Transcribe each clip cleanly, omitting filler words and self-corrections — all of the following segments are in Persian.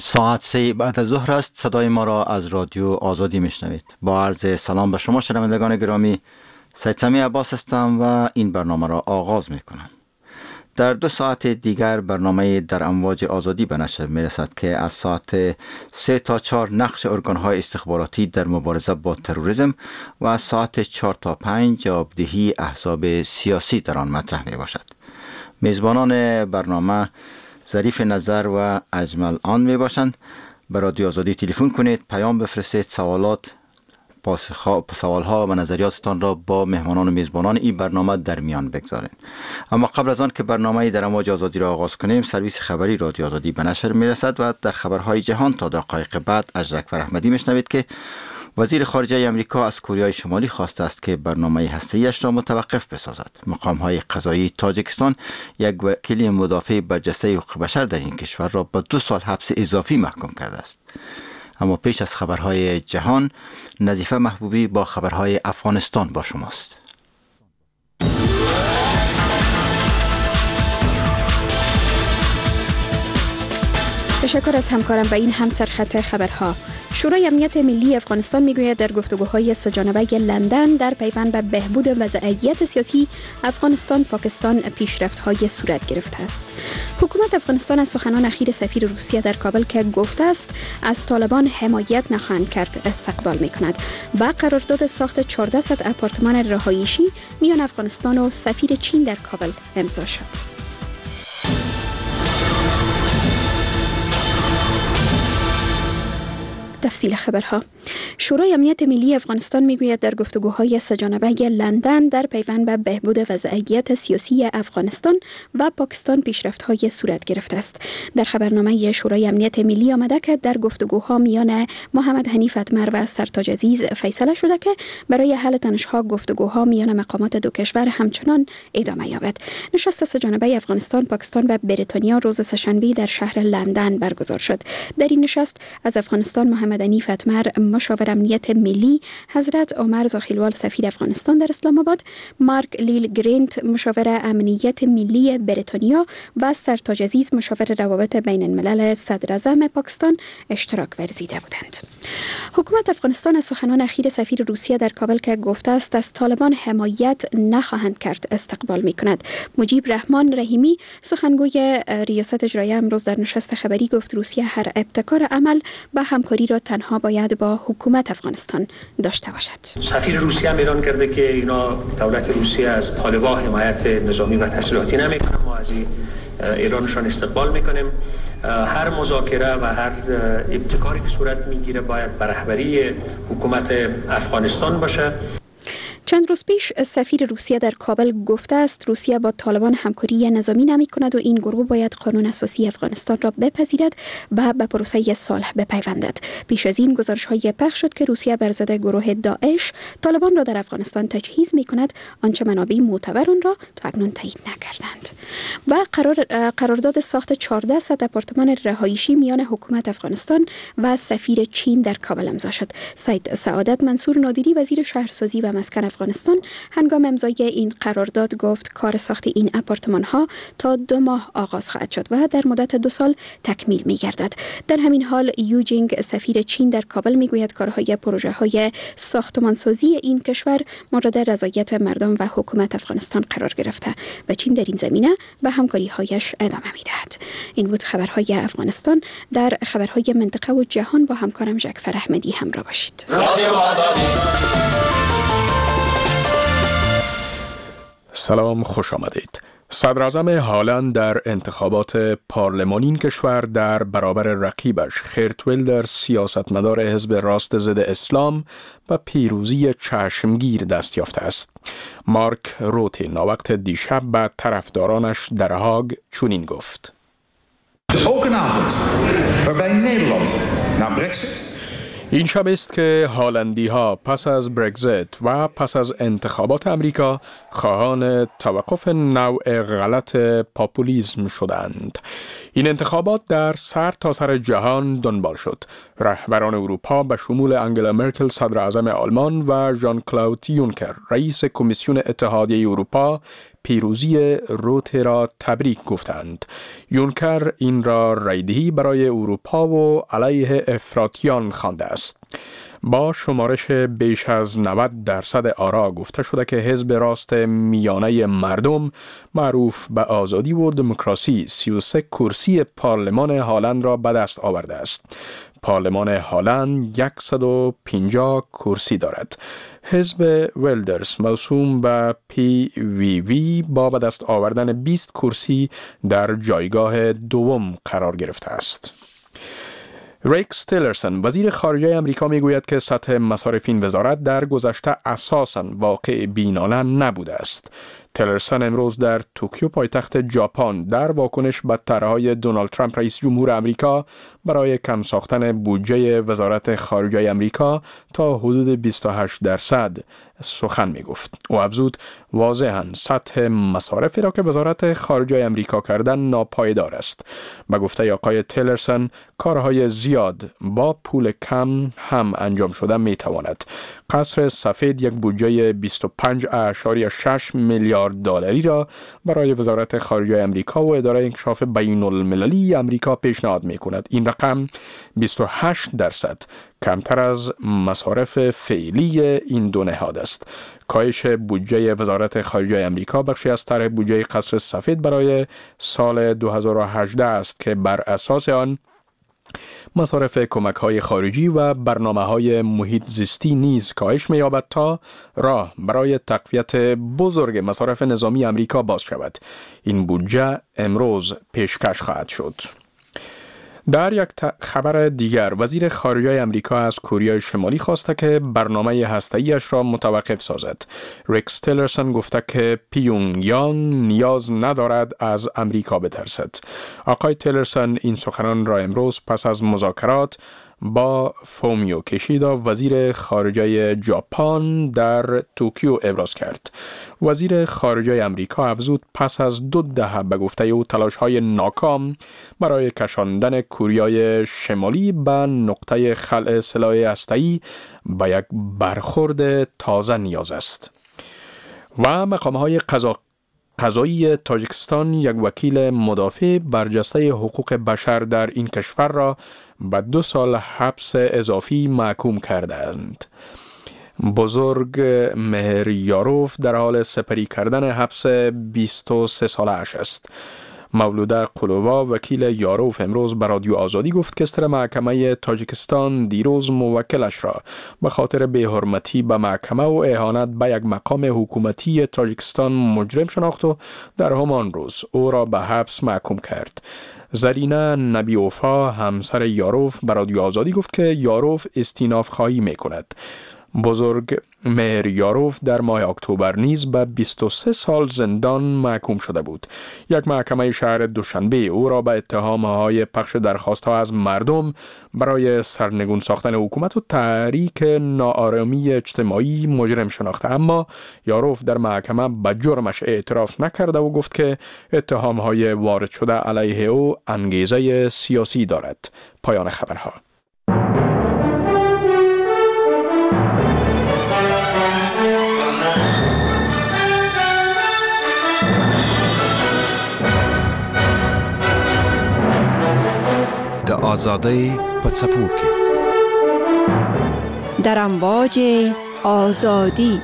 ساعت 3 بعد از ظهر است. صدای ما را از رادیو آزادی میشنوید. با عرض سلام به شما شنوندگان گرامی، سید سمی عباس هستم و این برنامه را آغاز میکنم. در 2 ساعت دیگر برنامه در امواج آزادی به نشر میرسد که از ساعت 3 تا 4 نقش ارگانهای استخباراتی در مبارزه با تروریسم و از ساعت 4 تا 5 جوابدهی احزاب سیاسی در آن مطرح می باشد. میزبانان برنامه ظریف نظر و اجمل آن می باشند. به رادیو آزادی تلفن کنید، پیام بفرستید، سوالها و نظریاتتان را با مهمانان و میزبانان این برنامه در میان بگذارین. اما قبل از آن که برنامه در امواج آزادی را آغاز کنیم، سرویس خبری رادیو آزادی به نشر می رسد و در خبرهای جهان تا دقایق بعد از اکبر احمدی میشنوید که وزیر خارجه آمریکا از کره شمالی خواسته است که برنامه هسته‌ایش را متوقف بسازد. مقام‌های قضایی تاجیکستان یک وکیل مدافع برجسته حقوق بشر در این کشور را به 2 سال حبس اضافی محکوم کرده است. اما پیش از خبرهای جهان، نظیفه محبوبی با خبرهای افغانستان با شماست. تشکر از همکارم به این همسرخط خبرها. شورای امنیت ملی افغانستان میگوید در گفتگوهای 3 جانبه لندن در پیوند به بهبود وضعیت سیاسی افغانستان پاکستان پیشرفت‌های صورت گرفته است. حکومت افغانستان از سخنان اخیر سفیر روسیه در کابل که گفته است از طالبان حمایت نخواهند کرد استقبال می‌کند. با قرارداد ساخت 1400 آپارتمان رهایشی میان افغانستان و سفیر چین در کابل امضا شد. تفصیل خبرها. شورای امنیت ملی افغانستان میگوید در گفتگوهای 3 جانبه لندن در پیوند به بهبود وضعیت سیاسی افغانستان و پاکستان پیشرفت‌های صورت گرفته است. در خبرنامه شورای امنیت ملی آمده که در گفتگوها میان محمد حنیف اتمر و سرتاج عزیز فیصله شده که برای حل تنش‌ها گفتگوها میان مقامات 2 کشور همچنان ادامه یابد. نشست 3 جانبه افغانستان، پاکستان و بریتانیا روز سه‌شنبه در شهر لندن برگزار شد. در این نشست از افغانستان محمد حنیف اتمر مشاور امنیت ملی، حضرت عمر زاخیلوال سفیر افغانستان در اسلام آباد، مارک لیل گرینت مشاور امنیت ملی بریتانیا و سرتاج عزیز مشاور روابط بین الملل صدر اعظم پاکستان اشتراک ورزیده بودند. حکومت افغانستان از سخنان اخیر سفیر روسیه در کابل که گفته است از طالبان حمایت نخواهند کرد استقبال می‌کند. مجیب رحمان رحیمی سخنگوی ریاست اجرایی امروز در نشست خبری گفت روسیه هر ابتکار عمل و همکاری را تنها باید با حکومت افغانستان داشته باشد. سفیر روسیه هم اعلام کرده که اینا دولت روسیه از طالبان حمایت نظامی و تسلیحاتی نمی‌کنه. ما از ایرانشان استقبال می‌کنیم. هر مذاکره و هر ابتکاری که صورت می‌گیره باید به رهبری حکومت افغانستان باشه. چند روز پیش سفیر روسیه در کابل گفته است روسیه با طالبان همکاری نظامی نمی کند و این گروه باید قانون اساسی افغانستان را بپذیرد و به پروسه صلح بپیوندد. پیش از این گزارش‌های پخش شد که روسیه بر ضد گروه داعش طالبان را در افغانستان تجهیز می کند، آنچه منابع معتبر آن را تا اکنون تایید نکردند. و قرارداد ساخت 1400 آپارتمان رهایشی میان حکومت افغانستان و سفیر چین در کابل امضا شد. سید سعادت منصور نادری وزیر شهرسازی و مسکن افغانستان هنگام امضای این قرارداد گفت کار ساخت این آپارتمان ها تا 2 ماه آغاز خواهد شد و در مدت 2 سال تکمیل می گردد. در همین حال یوجینگ سفیر چین در کابل می گوید کارهای پروژه های ساختمانسازی این کشور مورد رضایت مردم و حکومت افغانستان قرار گرفته و چین در این زمینه به همکاری هایش ادامه می دهد. این بود خبرهای افغانستان. در خبرهای منطقه و جهان با همکارم اکبر احمدی همراه باشید. سلام، خوش آمدید. صدر اعظم هالند در انتخابات پارلمانی این کشور در برابر رقیبش خیرت ویلدر سیاستمدار حزب راست ضد اسلام و پیروزی چشمگیر دست یافته است. مارک روته ناوقت دیشب به طرفدارانش در هاگ چنین گفت: Ook een avond waarbij Nederland na Brexit این شب است که هالندی ها پس از برگزیت و پس از انتخابات امریکا خواهان توقف نوع غلط پاپولیسم شدند. این انتخابات در سر تا سر جهان دنبال شد. رهبران اروپا به شمول انگلا مرکل صدر اعظم آلمان و ژان کلود یونکر رئیس کمیسیون اتحادیه اروپا پیروزی روته را تبریک گفتند. یونکر این را رایدهی برای اروپا و علیه افراطیان خوانده است. با شمارش بیش از 90% آرا گفته شده که حزب راست میانه مردم معروف به آزادی و دموکراسی 33 کرسی پارلمان هالند را به دست آورده است. پارلمان هالند 150 کرسی دارد. حزب ویلدرز موسوم به PVV با به دست آوردن 20 کرسی در جایگاه دوم قرار گرفته است. ریکس تیلرسون وزیر خارجه امریکا میگوید که سطح مصارف این وزارت در گذشته اساساً واقع بینانه نبوده است. تیلرسون امروز در توکیو پایتخت ژاپن در واکنش به طرحهای دونالد ترامپ رئیس جمهور امریکا برای کم ساختن بودجه وزارت خارجه امریکا تا حدود 28% سخن می گفت. او افزود واضحاً سطح مصارفی را که وزارت خارجه امریکا کردن ناپایدار است. به گفته آقای تیلرسون کارهای زیاد با پول کم هم انجام شده می تواند. قصر سفید یک بودجه 25.6 میلیارد دلاری را برای وزارت خارجه امریکا و اداره انکشاف بین المللی امریکا پیشنهاد می کند. این رقم 28% کمتر از مصارف فعلی این دو نهاد است. کاهش بودجه وزارت خارجه امریکا بخشی از طرح بودجه قصر سفید برای سال 2018 است که بر اساس آن مصارف کمک‌های خارجی و برنامه‌های محیط زیستی نیز کاهش می‌یابد تا راه برای تقویت بزرگ مصارف نظامی امریکا باز شود. این بودجه امروز پیشکش خواهد شد. در یک خبر دیگر وزیر خارجه امریکا از کره شمالی خواسته که برنامه هسته‌ایش را متوقف سازد. ریکس تیلرسون گفته که پیونگ یانگ نیاز ندارد از امریکا بترسد. آقای تیلرسون این سخنان را امروز پس از مذاکرات با فومیو کیشیدا وزیر خارجه ژاپن در توکیو ابراز کرد. وزیر خارجه امریکا افزود پس از 2 دهه به گفته او تلاش‌های ناکام برای کشاندن کره شمالی به نقطه خلع سلاح هسته‌ای به یک برخورد تازه نیاز است. و مقام‌های قضایی تاجیکستان یک وکیل مدافع برجسته حقوق بشر در این کشور را به 2 سال حبس اضافی محکوم کردند. بزرگ مهر یاروف در حال سپری کردن حبس 23 ساله‌اش است. مولوده قلووا وکیل یاروف امروز به رادیو آزادی گفت که ستر محکمه تاجیکستان دیروز موکلش را به خاطر بی‌حرمتی به محکمه و اهانت به یک مقام حکومتی تاجیکستان مجرم شناخت و در همان روز او را به حبس محکوم کرد. زرینه نبیوفا همسر یاروف به رادیو آزادی گفت که یاروف استیناف خواهی می کند. بزرگ مهر یاروف در ماه اکتبر نیز به 23 سال زندان محکوم شده بود. یک محکمه شهر دوشنبه او را به اتهام‌های پخش درخواست‌ها از مردم برای سرنگون ساختن حکومت و تحریک ناآرامی اجتماعی مجرم شناخته، اما یاروف در محکمه به جرمش اعتراف نکرده و گفت که اتهام‌های وارد شده علیه او انگیزه سیاسی دارد. پایان خبرها. آزادی پڅپوکي در امواج آزادی.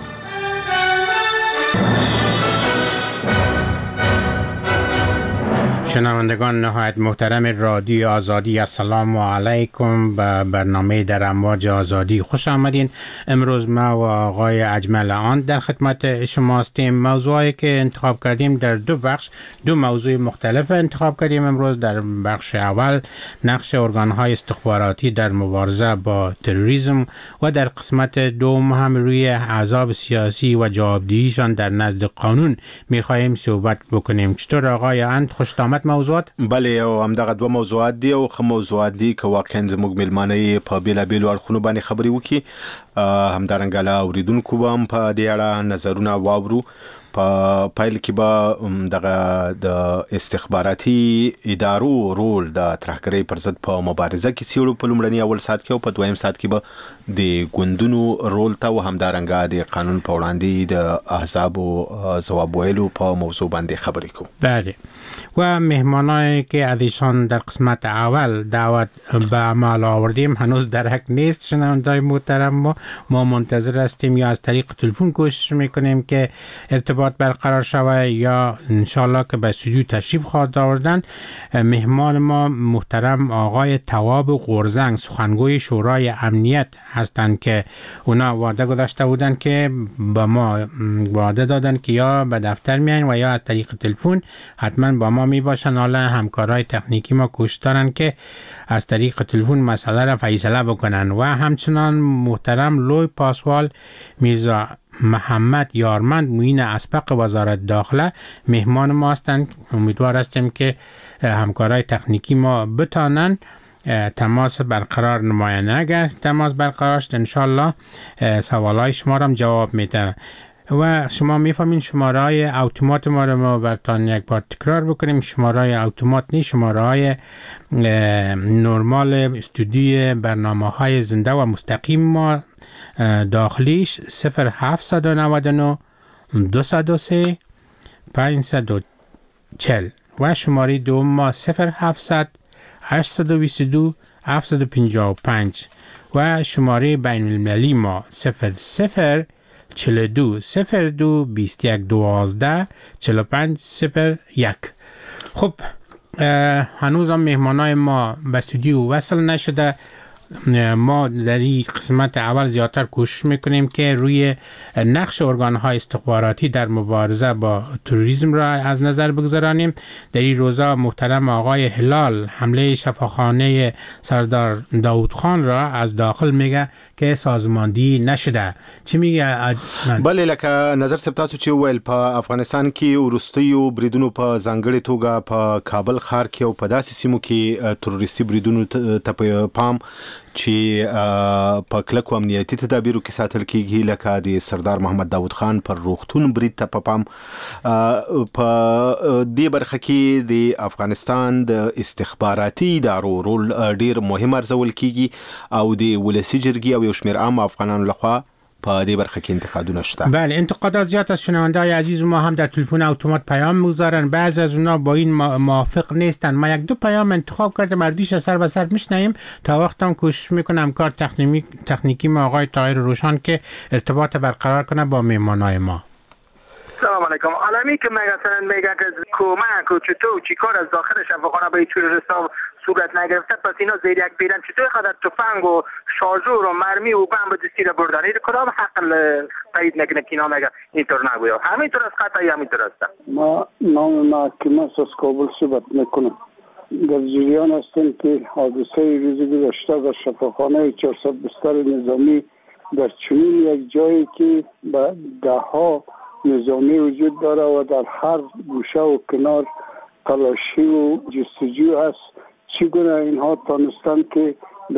شنوندگان نهایت محترم رادیو آزادی، السلام علیکم. به برنامه در امواج آزادی خوش آمدین. امروز ما و آقای اجمل آن در خدمت شما هستیم. موضوعی که انتخاب کردیم در 2 بخش، 2 موضوع مختلف انتخاب کردیم امروز. در بخش اول نقش ارگان‌های استخباراتی در مبارزه با تروریسم و در قسمت دوم هم روی احزاب سیاسی و جوابدهیشان در نزد قانون می‌خواهیم صحبت بکنیم. چطور آقای اند؟ خوش آمد موضوعات؟ بله، او همدغه 2 موضوعات دي او موضوعات دي که واقعا زموږ ملمانه په بیلابیلو اړخونو باندې خبرې وکړي. همدارنګه له اوریدونکو به هم په دې اړه نظرونه واورو. په پایل کې به دغه د استخباراتي ادارو رول د ترهګرۍ پر ضد په مبارزه کې څیړو په لومړني اول ساعت کې، او په دویم ساعت کې به د ګوندونو رول ته او همدارنګه د قانون په وړاندې د احزابو ځواب ویلو په موضوع باندې خبرې کوو. بله، و مهمانایی که از ایشان در قسمت اول دعوت به عمل آوردیم هنوز درک نیست. شنونده‌های محترم، ما منتظر هستیم یا از طریق تلفن کوشش میکنیم که ارتباط برقرار شود یا انشالله که به استودیو تشریف خواهد آوردن. مهمان ما محترم آقای تواب قرزنگ، سخنگوی شورای امنیت هستند که اونا وعده گذاشته بودن که با ما وعده دادن که یا به دفتر میاین و یا از طریق تلفن حتما با ما می باشن. حالا همکارای تکنیکی ما کوشش دارن که از طریق تلفن مسئله را فیصله بکنن. و همچنان محترم لوی پاسوال میرزا محمد یارمند، معین اسبق وزارت داخله مهمان ما هستند. امیدوار هستیم که همکارای تکنیکی ما بتانن تماس برقرار نماین. اگر تماس برقرار شد انشالله سوالای شما را هم جواب میده. و شما میفهمین شماره های اتومات ما رو ما براتون یک بار تکرار بکنیم. شماره های اتومات نه، شماره های نرمال استودیو برنامه های زنده و مستقیم ما داخلیش 0799 203 540 و شماره دوم ما 0700 822 755 و شماره بین المللی ما 00 42 02 21 12 45 01. خب هنوز هم مهمانای ما به استودیو وصل نشده. ما در این قسمت اول زیادتر کوشش میکنیم که روی نقش ارگان‌های استخباراتی در مبارزه با تروریسم را از نظر بگذارانیم. در این روزا محترم آقای هلال حمله شفاخانه سردار داود خان را از داخل میگه که سازماندهی نشده. چی میگه؟ بله، لکه نظر سب تاسو چې ویل په افغانستان کې وروستیو بریدونو په ځانګړې توګه په کابل ښار کې او په داسې سیمو کې تروریستي بریدونو ته پام چې په کلکو امنیتي تدابیرو کې ساتل کېږي، لکه د سردار محمد داود خان پر روغتون برید ته په پام. په دې برخه کې د افغانستان د استخباراتي ادارو رول ډیر مهم ارزول کېږي او د ولسي جرګې او یو شمېر عام افغانانو لخوا په دې برخه کې انتقادونه شته. بله، انتقادات زیاد از شنونده‌های عزیز ما هم در تلفن اتومات پیام می‌گذارن. بعضی از اونها با این موافق نیستن. ما یک دو پیام انتخاب کردیم، مردیش سر به سر میشنیم. تا وقت هم کوشش میکنم کار تکنیکی ما آقای طاهر روشن که ارتباط برقرار کنه با مهمانای ما. سلام علیکم. عالمی که مثلا میگه که کمک و چطور چیکار از داخل شفاخانه به تروریستا صورت نگرفته، پس اینا زیر یک بیرن چطور قدر تفنگ و شارژور و مرمی و بمب دستی را بردن؟ این کدام حق تایید نکنه که اینا میگه اینطور نگویا؟ همینطور است، قطعی همینطور است. ما نام محکمه از کابل صحبت میکنم. در جریان هستیم که حادثه روز گذشته در شفاخانه 400 بستر نظامی در چنین یک جایی که به دهها نظامی وجود داره و در هر گوشه و کنار تلاشی و جستجو هست، چگونه اینها تانستن که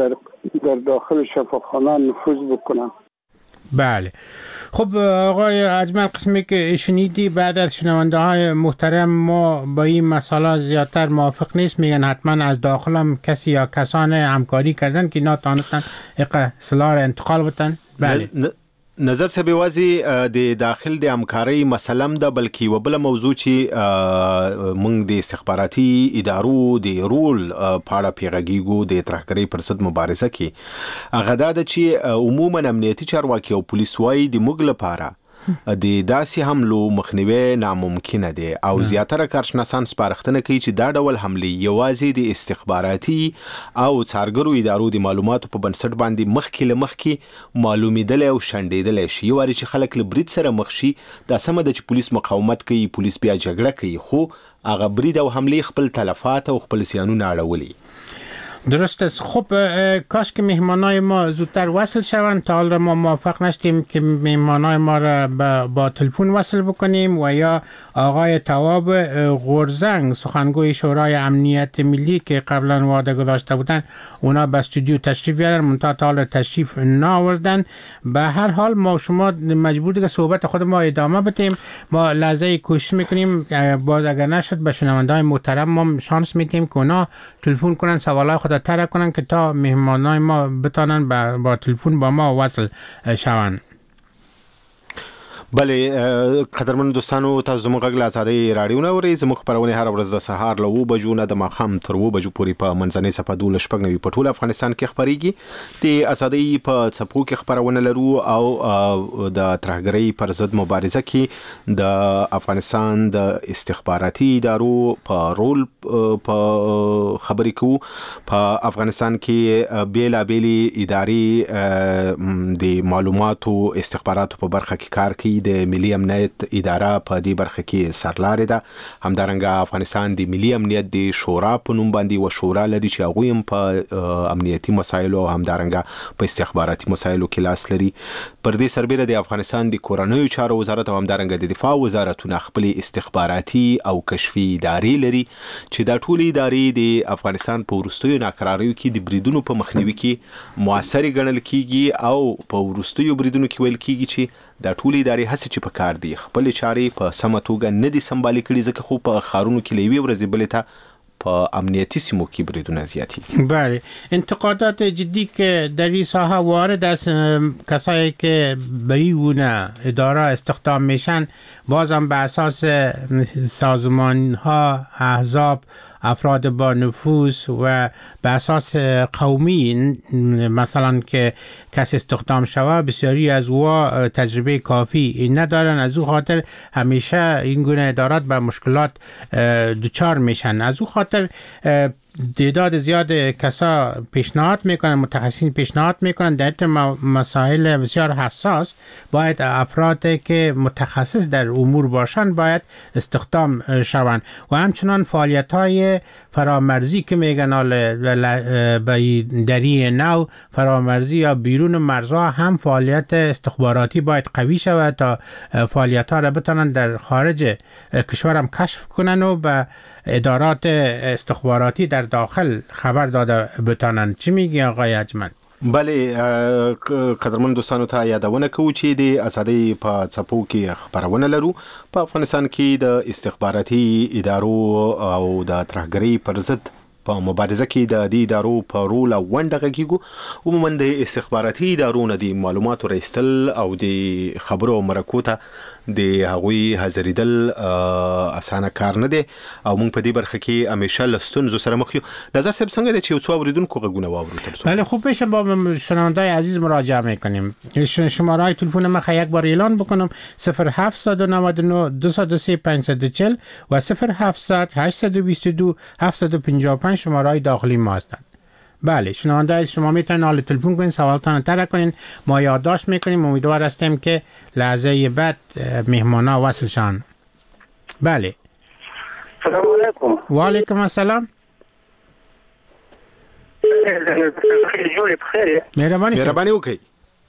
در داخل شفاخانه نفوذ بکنن؟ بله. خب آقای اجمل، قسمی که شنیدی بعد از شنونده های محترم ما با این مسئله زیادتر موافق نیست. میگن حتما از داخل هم کسی یا کسان همکاری کردن که اینا تانستن سلاح را انتقال بتن. بله. نظر سبی وازی د داخل د همکارۍ مسلم ده، بلکې و بل موضوع چې موږ د استخباراتي ادارو د رول په اړه پیغاګیګو د ترهګرۍ پر ضد مبارزه کې هغه دا چې عموما امنیتي چارواکي او پولیس وايي د موږ لپاره د داسې حملو مخنیوي ناممکن دی او زیاتره کارشناسان سپارښتنه کوي چې دا ډول حملې یوازې د استخباراتي او څارګرو ادارو د معلوماتو په بنسټ باندې مخکې معلومیدل او شنډیدل شي. یو واری چې خلک له برید سره مخ شي، دا سمه ده چې پولیس مقاومت کوي، پولیس بیا جګړه کوي، خو هغه برید او حملې خپل تلفات او خپل زیانونه اړولي. درست است. خب کاش که مهمانای ما زودتر وصل شوند. تا حال ما موفق نشدیم که مهمانای ما را با تلفن وصل بکنیم و یا آقای تواب غورزنگ سخنگوی شورای امنیت ملی که قبلا وعده گذاشته بودن اونا به استودیو تشریف بیارن منتها تا حال تشریف نآوردن. به هر حال ما شما مجبور دیگه صحبت خود ما ادامه بدیم. ما لحظه کوشش میکنیم باز اگر نشد به شنونده‌های محترم ما شانس میدیم که اونا تلفن کنن سوالای خود طرح کنن که تا مهمانای ما بتانن با تلفن با ما وصل شوند. بله قدرمن دوستانو تاسو زموږ غږ له آزادۍ راډیو نه اورئ. زموږ خپرونې هره ورځ د سهار له 7 بجو نه د ماښام تر 7 بجو پورې په منځنۍ صفحه 12 په ټول افغانستان کې خپرېږي. د آزادۍ په څپو کې خپرونه لرو او د ترهګرۍ پر ضد مبارزه کې د افغانستان د استخباراتي ادارو په رول په خبرې کوو. په افغانستان کې بیلابېلې ادارې د معلوماتو استخباراتو په برخه کې کار کوي. د ملي امنیت اداره په دې برخه کې سرلاري ده. همدارنګه افغانستان د ملي امنیت د شورا په نوم باندې و شورا لري چې هغوی هم په امنیتي مسایلو او همدارنګه په استخباراتي مسایلو کې لاس لري. پر دې سربیره د افغانستان د کورنیو چارو وزارت او همدارنګه د دفاع وزارتونه خپل استخباراتي او کشفي ادارې لري چې دا ټول ادارې د افغانستان په وروستیو ناکراریو کې د بریدونو په مخنیوي کې موثر ګڼل کیږي او په وروستیو بریدونو کې ویل کیږي چې دا ټول ادارې هڅه چې په کار دي خپل چارې په سمه توګه نه دي سمبالي کړي ځکه خو په ښارونو کې له یوې ورځې بلې ته په امنیتي سیمو کې بریدونه زیاتېږي. بله انتقادات جدی که در این ساحه وارد از کسایی که به این اداره استخدام میشن بازم به اساس سازمان ها احزاب افراد با نفوذ و به اساس قومی مثلا که کسی استخدام شود بسیاری از او تجربه کافی ندارن. از او خاطر همیشه این گونه ادارات به مشکلات دچار میشن. از او خاطر تعداد زیاد کسا پیشنهاد میکنن متخصصین پیشنهاد میکنن در مسائل بسیار حساس باید افرادی که متخصص در امور باشن باید استخدام شوند و همچنان فعالیت های فرامرزی که میگن دری نو فرامرزی یا بیرون مرزها هم فعالیت استخباراتی باید قوی شود تا فعالیت ها را بتونن در خارج کشور هم کشف کنن و به ادارات استخباراتی در داخل خبر داده بتانن. چی میگی آقای اجمل؟ بله قدرمن دوستانو ته یادونه کوو چې د آزادۍ په څپو کې خبرونه لرو. په افغانستان کې د استخباراتي ادارو او د ترهګرۍ پر ضد په مبارزه کې د دې ادارو په رول او ونډه غږیږو. عموما د استخباراتي ادارو نه د معلوماتو راایستل او د خبرو او مرکو ته د هغوی حاضرېدل اسانه کار نه دی او موږ په دې برخه کې همیشه له ستونزو سره مخ یو. نظر صاحب څنګه دی چې یو څو اوریدونکو غږونه واورو؟ بله خوب میشه با شنونده‌های عزیز مراجعه میکنیم. شماره تلفن ما یک بار اعلان بکنم 0799 203 540 و 0700 822 755 شماره داخلی ما هستند. بله شنونده از شما میتونین حال تلفن کنین سوالتان طرح کنین ما یادداشت میکنیم. امیدوار هستیم که لحظه بعد مهمانا وصل شان. بله سلام علیکم. و علیکم السلام. مهربانی وکړئ.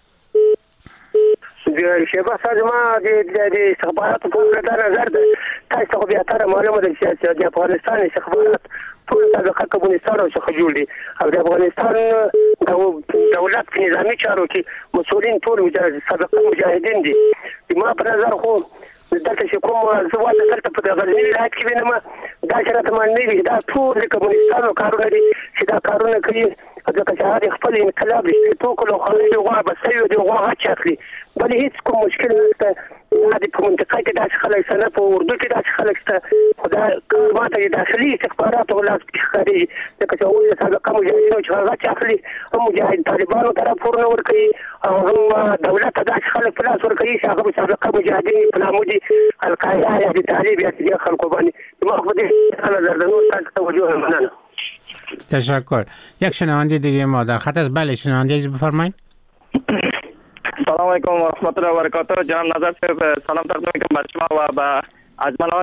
شیبه صاحب ما د استخباراتو په اړه نظر ده. تاسو خو بیا تر معلومه ده چې د افغانستان استخبارات ټول سابقه کمونستانو څخه جوړ دي او د افغانستان دولت په نظامي چارو کې مسؤلین ټول سابقه مجاهدین دي. ما په نظر خو دلته چې کوم زوال دلته په غزنی ولایت کې وینم دا چې راته معنی دي دا ټول کمونستانو کارونه دي چې دا کارونه کوي ځکه چې هغه خپل انقلاب لري ټول خلک غوا بسوي دی غوا چاخلي بل هیڅ کوم مشکل نشته. د په منطقه کې داسې خلک سره په اردو کې داسې خلک شته خدا ماته داخلي استخبارات او لاس ښکاري ځکه چې هغوی د سابقه مجاهدینو چې هغه چاخلي هم مجاهد طالبانو ته راپورونه ورکوي او هم دولت ته داسې خلک په لاس ورکوي چې هغه سابقه مجاهدین په نامو دي القاعده یا د طالب یا د خلکو باندې ما خو دې نظر د نور تاسو توجه مننه. تشکر. یک شنونده دیگه ما در خط است. بله شنونده بفرمایید. سلام علیکم و رحمت الله و برکاته. جناب نظر صاحب سلام تقدیم میکنم بر شما و به اجمل آن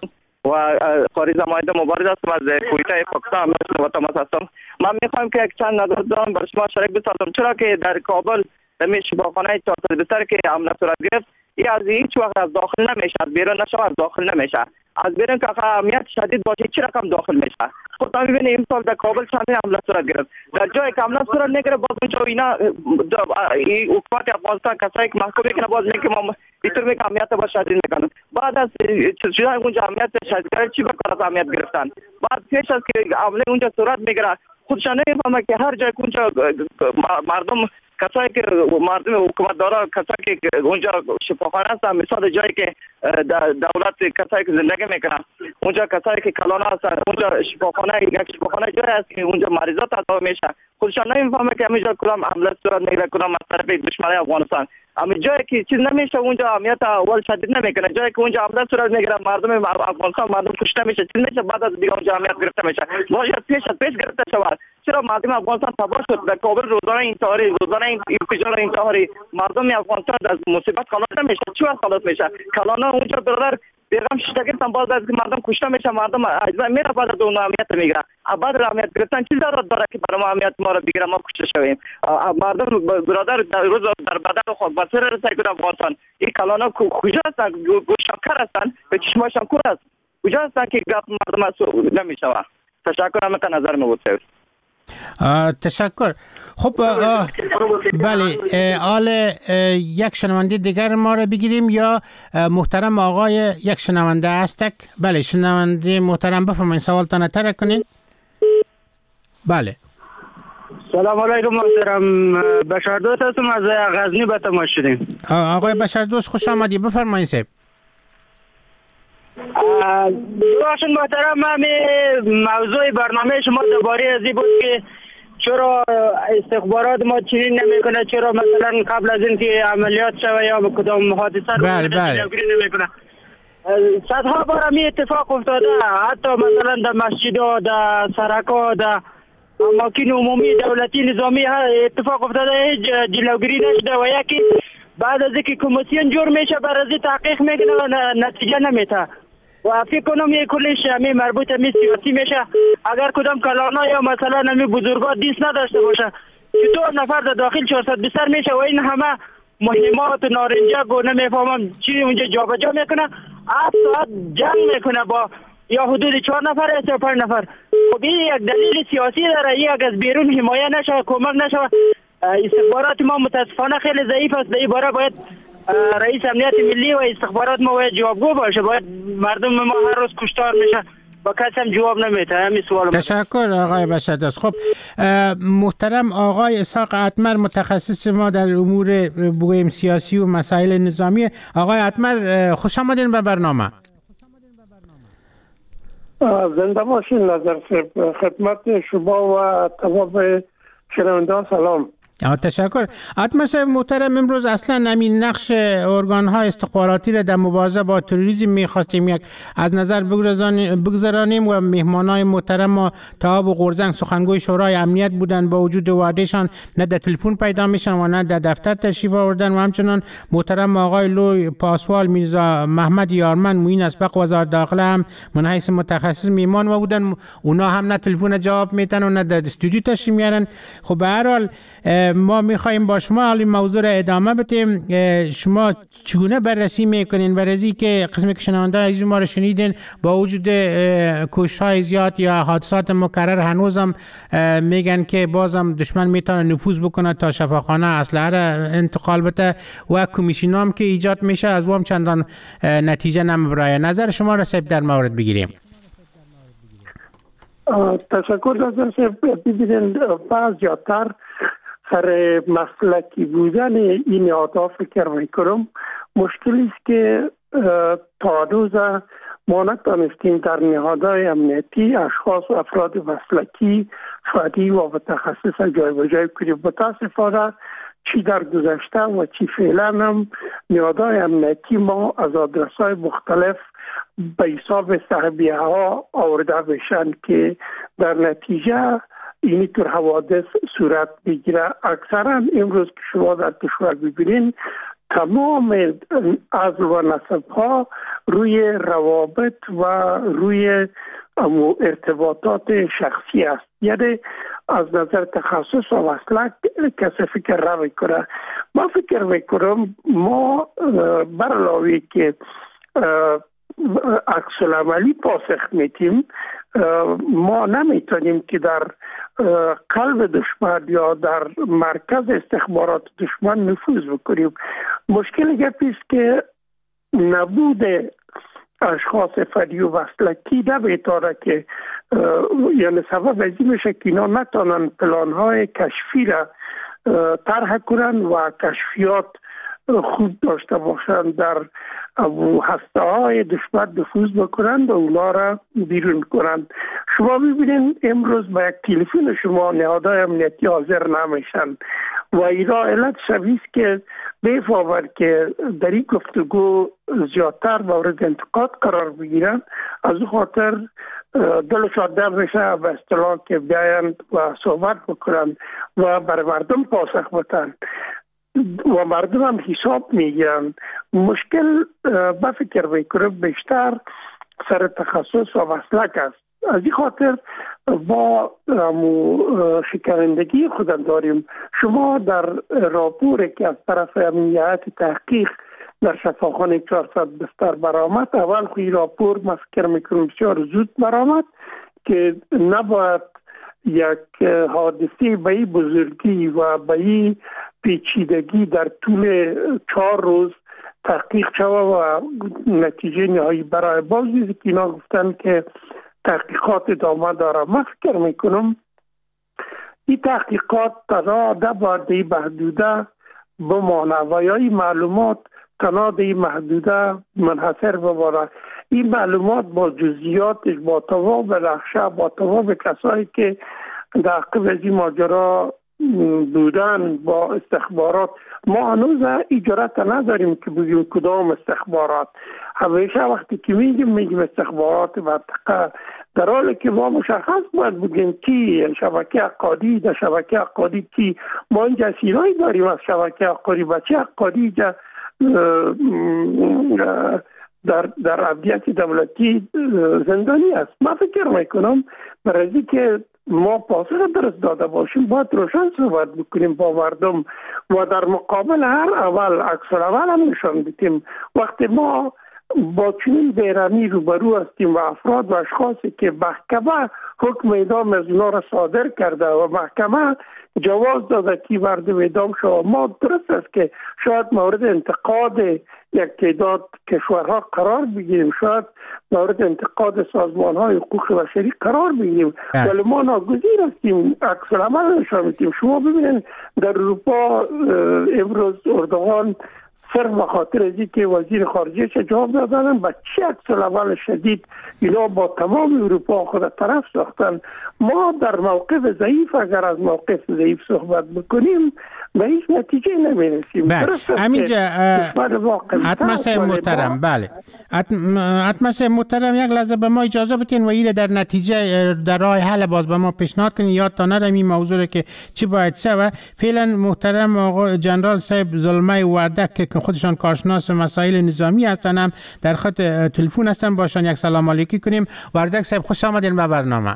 و خارج ماینده مبارز هستم از کویته پاکستان و تماس هستم. من میخوایم که یک چند نظر دارم برای شما شریک بسازم، چرا که در کابل در شفاخانه 400 که حمله صورت گرفت این از هیچ وقت از داخل نمیشه، از بیرون نشه، از داخل نمیشه. از بیرون که امنیت شدید باشه چه رقم داخل میشه. خود میبینیم این سال در کابل چند حمله صورت گرفت، در جایی که حمله صورت نگرفت باز اونجا اینا حکومت افغانستان کسایی که محکوم میکنه باز میگه ما اینطور میگه امنیت با شدید میکنن. بعد از چیزای اونجا امنیت شدید کرد چی بکنه از امنیت گرفتن. بعد پیش از که حمله اونجا صورت میگیره خودشان نمیفهمه که هر جای اونجا مردم کسایی که مردم حکومت دارا کسایی که اونجا شفاخانه هستن، مثال جایی که دولت کسایی که زندگی میکنن اونجا کسایی که کلانه هستن اونجا شفاخانه جایی هست که اونجا مریضات تداوی میشه. خودشان نمیفهمه که همینجا کدام حمله صورت میگیره کدام از طرف دشمنای افغانستان. اما جایی که چیز نمیشه اونجا امنیت اول شدید نمیکنه، جایی که اونجا حمله صورت میگیره مردم افغانستان مردم کشته میشه چیز نمیشه، بعد از دیگه اونجا امنیت گرفته میشه. باید پیش گرفته شود. چرا مردم افغانستان تباه شد؟ در کابل روزانه انتحاری مردم افغانستان از مصیبت خلاص نمیشه. چی وقت خلاص میشه؟ کلانه اونجا برادر بیرغم شده گرفتن، باز از مردم کشته میشه، مردم اجزا میره بعد از اون امنیت میگیره. بعد از امنیت گرفتن چی ضرورت داره که برای ما امنیت ما رو بگیره ما کشته شویم؟ مردم برادر در روز در بدن خود بسیر رسای که افغانستان این کلانه کجا هستن؟ گوشکر هستن به چشماشان کور است. کجا هستن که گپ مردم نمیشه؟ تشکر هم که نظر می بود. تشکر. خب بله، حال یک شنونده دیگر ما را بگیریم یا محترم آقای یک شنونده هستک. بله شنونده محترم بفرمایید سوالتان طرح کنین. بله سلام علیکم محترم، بشردوست هستم از غزنی به تماس شدیم. آقای بشردوست خوش آمدید، بفرمایید صاحب. دوستان محترم، موضوع برنامه شما درباره ازی بود که چرا استخبارات ما چنین نمیکنه، چرا مثلا قبل از اینکه عملیات شوه یا کدام حادثه رو جلوگیری نمیکنه. صدها بار می اتفاق افتاده، حتی مثلا در مسجد ها، در سرکا، در اماکن عمومی دولتی نظامی اتفاق افتاده، هیچ جلوگیری نشده و یکی بعد از اینکه کمیسیون جور میشه برای تحقیق میکنه و نتیجه نمیده و فکر کنم یک کلش همی مربوط همی سیاسی میشه. اگر کدام کلانا یا مثلا همی بزرگا دیست نداشته باشه چطور نفر در داخل 400 بستر میشه و این همه مهمات و نارنجک و نمیفهمم چی اونجا جابجا میکنه، 8 ساعت جنگ میکنه با یا حدود 4 نفر یا 5 نفر. خب این یک دلیل سیاسی داره، یک از بیرون حمایه نشه، کمک نشه. استخبارات ما متاسفانه خیلی ضعیف است. در این باره باید رئیس امنیت ملی و استخبارات ما باید جوابگو باشه. باید مردم ما هر روز کشتار میشه و کسی هم جواب نمیده. همین سوال. تشکر آقای بشردوست. خب محترم آقای اسحاق اتمر، متخصص ما در امور بگوییم سیاسی و مسائل نظامی. آقای اتمر خوش آمدین به برنامه. زنده باشین. نظر خدمت شما و تمام شنوندگان سلام. تشکر. اتمر صاحب محترم، امروز اصلا همین نقش ارگان‌های استخباراتی را در مبارزه با تروریسم می‌خواستیم یک از نظر بگذرانیم و مهمانای محترم ما تهاب و قرزنگ سخنگوی شورای امنیت بودن، با وجود وعدهشان نه در تلفن پیدا میشن و نه در دفتر تشریف آوردن و همچنان محترم آقای لوی پاسوال میرزا محمد یارمن معین اسبق وزارت داخله هم من حیث متخصص میهمان ما بودن، اونا هم نه تلفن جواب میدن و نه در استودیو تشریف میارن. خب به هر حال ما میخوایم با شما این موضوع را ادامه بدیم. شما چگونه بررسی میکنین بررسی که قسمی که شنونده عزیز ما را شنیدین با وجود کشت‌های زیاد یا حادثات مکرر هنوزم میگن که بازم دشمن میتونه نفوذ بکنه تا شفاخانه اسلحه را انتقال بده و کمیسیون هم که ایجاد میشه از وام چندان نتیجه نمیبره. نظر شما را صاحب در مورد بگیریم. تشکر. نظر ببینید بعض زیادتر سر مسلکی بودن این اهداف فکر میکنم. مشکلی است که تا روز ما نتانستیم در نهادهای امنیتی اشخاص و افراد مسلکی فردی و متخصص جای به جای کنیم. متاسفانه چی در گذشته و چی فعلا هم نهادهای امنیتی ما از آدرس‌های مختلف به حساب صحبیه ها آورده بشن که در نتیجه اینی طور حوادث صورت بگیره. اکثرا امروز که شما در کشور ببینین تمام عزل و نسب ها روی روابط و روی ارتباطات شخصی است. یعنی از نظر تخصص و مسلک کسی فکر نمی کنه. ما فکر میکنم ما برعلاوه که عکس العملی پاسخ میتیم، ما نمیتونیم که در قلب دشمن یا در مرکز استخبارات دشمن نفوذ بکنیم. مشکل گپی است که نبود اشخاص فنی و مسلکی نمیتونه که یعنی سبب از این میشه که اینا نتونن پلانهای کشفی را طرح کنن و کشفیات خوب داشته باشند، در هسته های دشمن نفوذ بکنند و اونا را بیرون کنند. شما ببینید امروز با یک تلفن شما نهادهای امنیتی حاضر نمیشن و اینا علت شبیه که بفهمند که در این گفتگو زیادتر مورد انتقاد قرار بگیرند، از خاطر دلشان در میشه به اصطلاح که بیایند و صحبت بکنند و بر مردم پاسخ بدن و مردم هم حساب میگیرن. مشکل به فکر میکنم بیشتر سر تخصص و مسلک است. از این خاطر با شکرندگی خود داریم. شما در راپوری که از طرف امنیت تحقیق در شفاخانه 400 بستر برآمد، اول خوی راپور ما فکر میکنم بسیار زود برآمد که نباید یک حادثه به این بزرگی و به این پیچیدگی در طول 4 روز تحقیق شود و نتیجه نهایی برای بازی که اینا گفتن که تحقیقات ادامه داره. من فکر میکنم این تحقیقات تنها نباید این محدوده بمانه و یا این معلومات تنها در این محدوده منحصر بمانه. این معلومات با جزئیاتش، با تمام نقشه، با تمام کسایی که در عقب از این ماجرا بودن با استخبارات، ما هنوز اجازه نداریم که بگیم کدام استخبارات. همیشه وقتی که میگیم استخبارات منطقه، در حالی که ما مشخص باید بگیم کی شبکه عقادی، در شبکه عقادی کی. ما اینجا سیرایی داریم از شبکه عقادی، بچه عقادی در امنیت دولتی زندانی است. من فکر میکنم برای که ما پاسخ درست داده باشیم باید روشن صحبت بکنیم با مردم و در مقابل هر اول عکس العمل هم نشان بدیم. وقتی ما با چنین بیرمی روبرو هستیم و افراد و اشخاصی که محکمه حکم اعدام از اونا را صادر کرده و محکمه جواز داده که مردم اعدام شود، ما درست است که شاید مورد انتقاد یک تعداد کشورها قرار بگیریم، شاید مورد انتقاد سازمان‌های حقوق بشری قرار بگیریم، ولی ما ناگزیر هستیم عکس العمل نشان بدیم. شما ببینید در اروپا امروز اردوغان صرف به خاطر از اینکه وزیر خارجه جواب دادن با چه عکس العمل شدید اینا با تمام اروپا خود طرف ساختن. ما در موقف ضعیف اگر از موقف ضعیف صحبت بکنیم به هیچ نتیجه نمیرسیم. همینجا اتمسه محترم، بله اتمسه محترم، یک لحظه به ما اجازه بدین و اینه در نتیجه در راه حل باز به ما پیشنهاد کنین. یاد تا نرم این موضوع که چی باید شود. فعلا محترم آقا جنرال صاحب ظلمه وردک که خودشان کارشناس مسائل نظامی هستن هم در خط تلفن هستن، باشان یک سلام علیکی کنیم. وردک صاحب خوش آمدین به برنامه.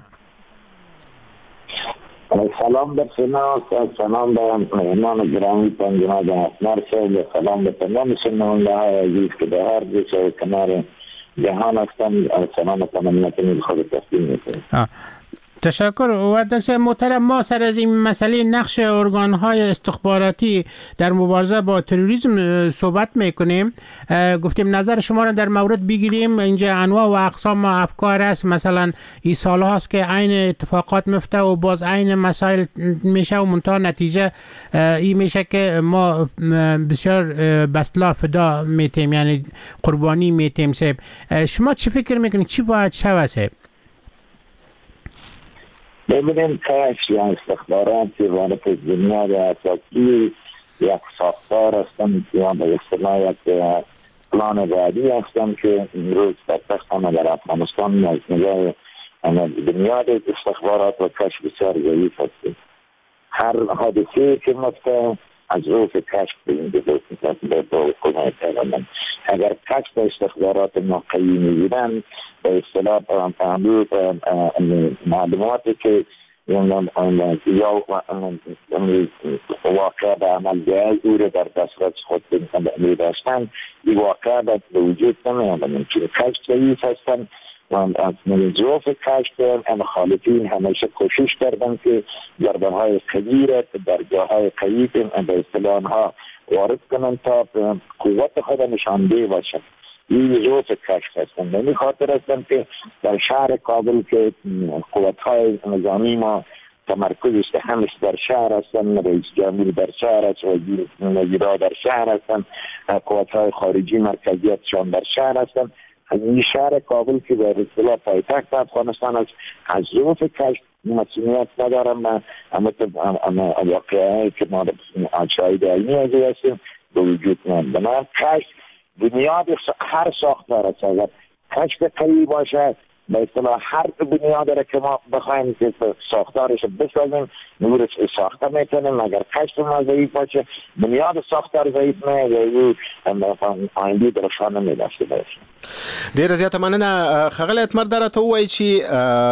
سلام به شما، سلام به مهمان گرامی جناب اسمر صاحب، سلام به تمام شنونده های عزیز که در هر گوشه و کنار جهان هستند. سلام تمامیت خود تسلیم میکنم. تشکر. وردک محترم، ما سر از این مسئله نقش ارگان‌های استخباراتی در مبارزه با تروریسم صحبت میکنیم. گفتیم نظر شما را در مورد بگیریم. اینجا انواع و اقسام افکار است، مثلا این سال هاست که عین اتفاقات مفته و باز عین مسائل میشه و منتها نتیجه این میشه که ما بسیار بسلا فدا میتیم، یعنی قربانی میتیم. شما چی فکر میکنید چی باید شود؟ ببینیم کاش یا استخبارات وارد دنیا در اساسی یک ساختار هستند یا به اصطلاح یک پلان بعدی هستند که امروز در تختم در افغانستان از نگاه بنیاد استخبارات و کاش بسیار ضعیف هستند. هر حادثه که مفته، از ظروف کشف به این به کمک کردن. اگر کشف استخبارات ناقصی می‌بودن به اصطلاح معلوماتی که یا واقع به عمل او را در دسترس خود می داشتن، این واقع به وجود نمی‌آمد. چون کشف ضعیف هستند و از ظروف کشف مخالفین همیشه کوشش کردن که ضربه‌های قوی را در جاهای قوی به اصطلاح آنها وارد کنند تا قوت خود نشانده باشند. این ظروف کشف هستند. به این خاطر هستند که در شهر کابل که قوت‌های نظامی ما تمرکزش همش در شهر هستند، رئیس جمهور در شهر است، وزیرها در شهر هستند، قوت‌های خارجی مرکزیتشان در شهر هستند. این شهر کابل که به اصطلاح پایتخت افغانستان است، از ظروف کشف مسئولیت ندارم. اما واقعی که ما شاهد عینی از هستیم به وجود میاد. بنابراین کشف بنیاد هر ساختار است. اگر کشف قوی باشه به اصطلاح هر بنیاد را که ما بخوایم که ساختارش بسازیم نورش ساخته میکنیم. اگر کشف ما ضعیف باشه بنیاد ساختار ضعیف نه آینده درشان نمیداشته باشه. ډیره زیاته مننه ښاغلی اتمر. دا راته ووایي چې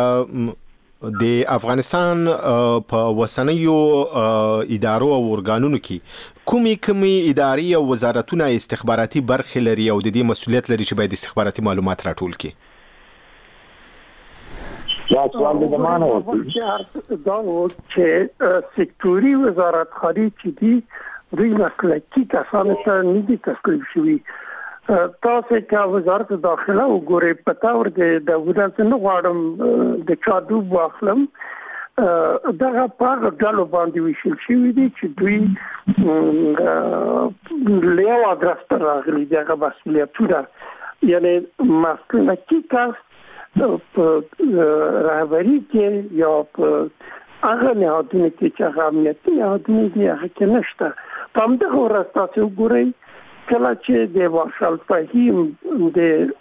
د افغانستان په وسنیو ادارو او ارګانونو کې کومې ادارې او وزارتونه استخباراتي برخې لري او د دې مسؤلیت لري چې باید استخباراتي معلومات راټول کړي؟ دا و که سکتوری وزارت خارجه چې دي دوی مسلکی کسان ته نه دي تسلیم شوي. تاسو که وزارت داخله وګورئ په تور د ورځ نه غواړم د چا دوب واخلم دغه په ډلو باندې ویشل شوي دي چې دوی له یو ادرس ته راغلي دي. هغه مسؤلیتونه یعنی مسلکی کس په رهبری کې یا په هغه نهادونو کې چې هغه امنیتي نهادونه دي هغه کې نشته. په همدغه ورځ تاسو وګورئ کله چې د مارشال فهیم د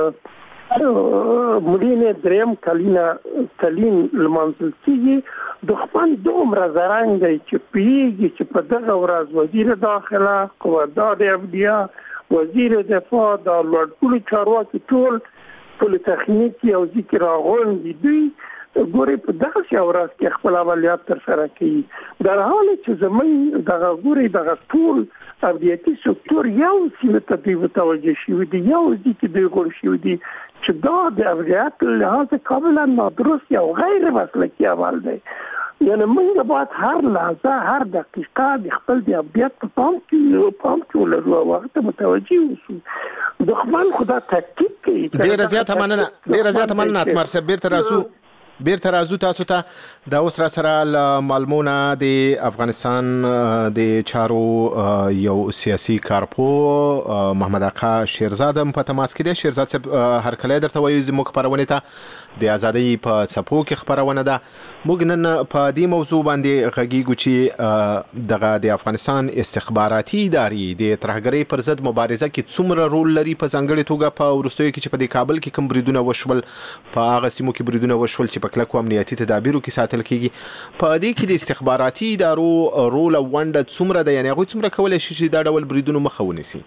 مدینه دریم کلین لمانځل کېږي دښمن دومره زرنګ دی چې پوهېږي چې په دغه ورځ وزیر داخله، قومندان امنیه، وزیر دفاع، د لوړپوړو چارواکي ټول پولیتخنیک او ذکر راغونډي دوی ګوري په دغه ورځ کې خپل عملیات ترسره کوي. در حال چې زموږ دغه ګوري دغه ټول امنیتي سکتور یو سیمه ته دوی متوجه شوي دي، یو ځای کې دوی غوړ شوي دي چې دا د امنیت له لحاظه کاملا نادرست یا غیر مسلکي عمل دی. یعنی موږ باید هر لحظه هر دقیقه د خپل د امنیت په پام کې ولرو او هغه ته متوجه اوسو. دښمن خو دا تکتیک کوي. ډېره زیاته مننه اتمر صاحب. بیرته راځو تاسو ته. دا اوس را سره له معلومونه د افغانستان د چارو یو سیاسي کارپو محمد آقا شیرزاد هم په تماس کې دی. شیرزاد صاحب هرکلی درته وایو زموږ خپرونې ته د ازادۍ په څپو کې خپرونه ده. موږ نن په دې موضوع باندې غږیږو چې دغه د افغانستان استخباراتي ادارې د ترهګرۍ پر ضد مبارزه کې څومره رول لري، په ځانګړې توګه په وروستیو کې چې په دې کابل کې کوم بریدونه وشول، په هغه سیمو کې بریدونه وشول چې په کلکو امنیتي تدابیرو کې ساتل کېږي. په دې کې د استخباراتي ادارو رول او ونډه څومره ده؟ یعنې هغوی څومره کولی شي چې دا ډول بریدونو مخه ونیسي؟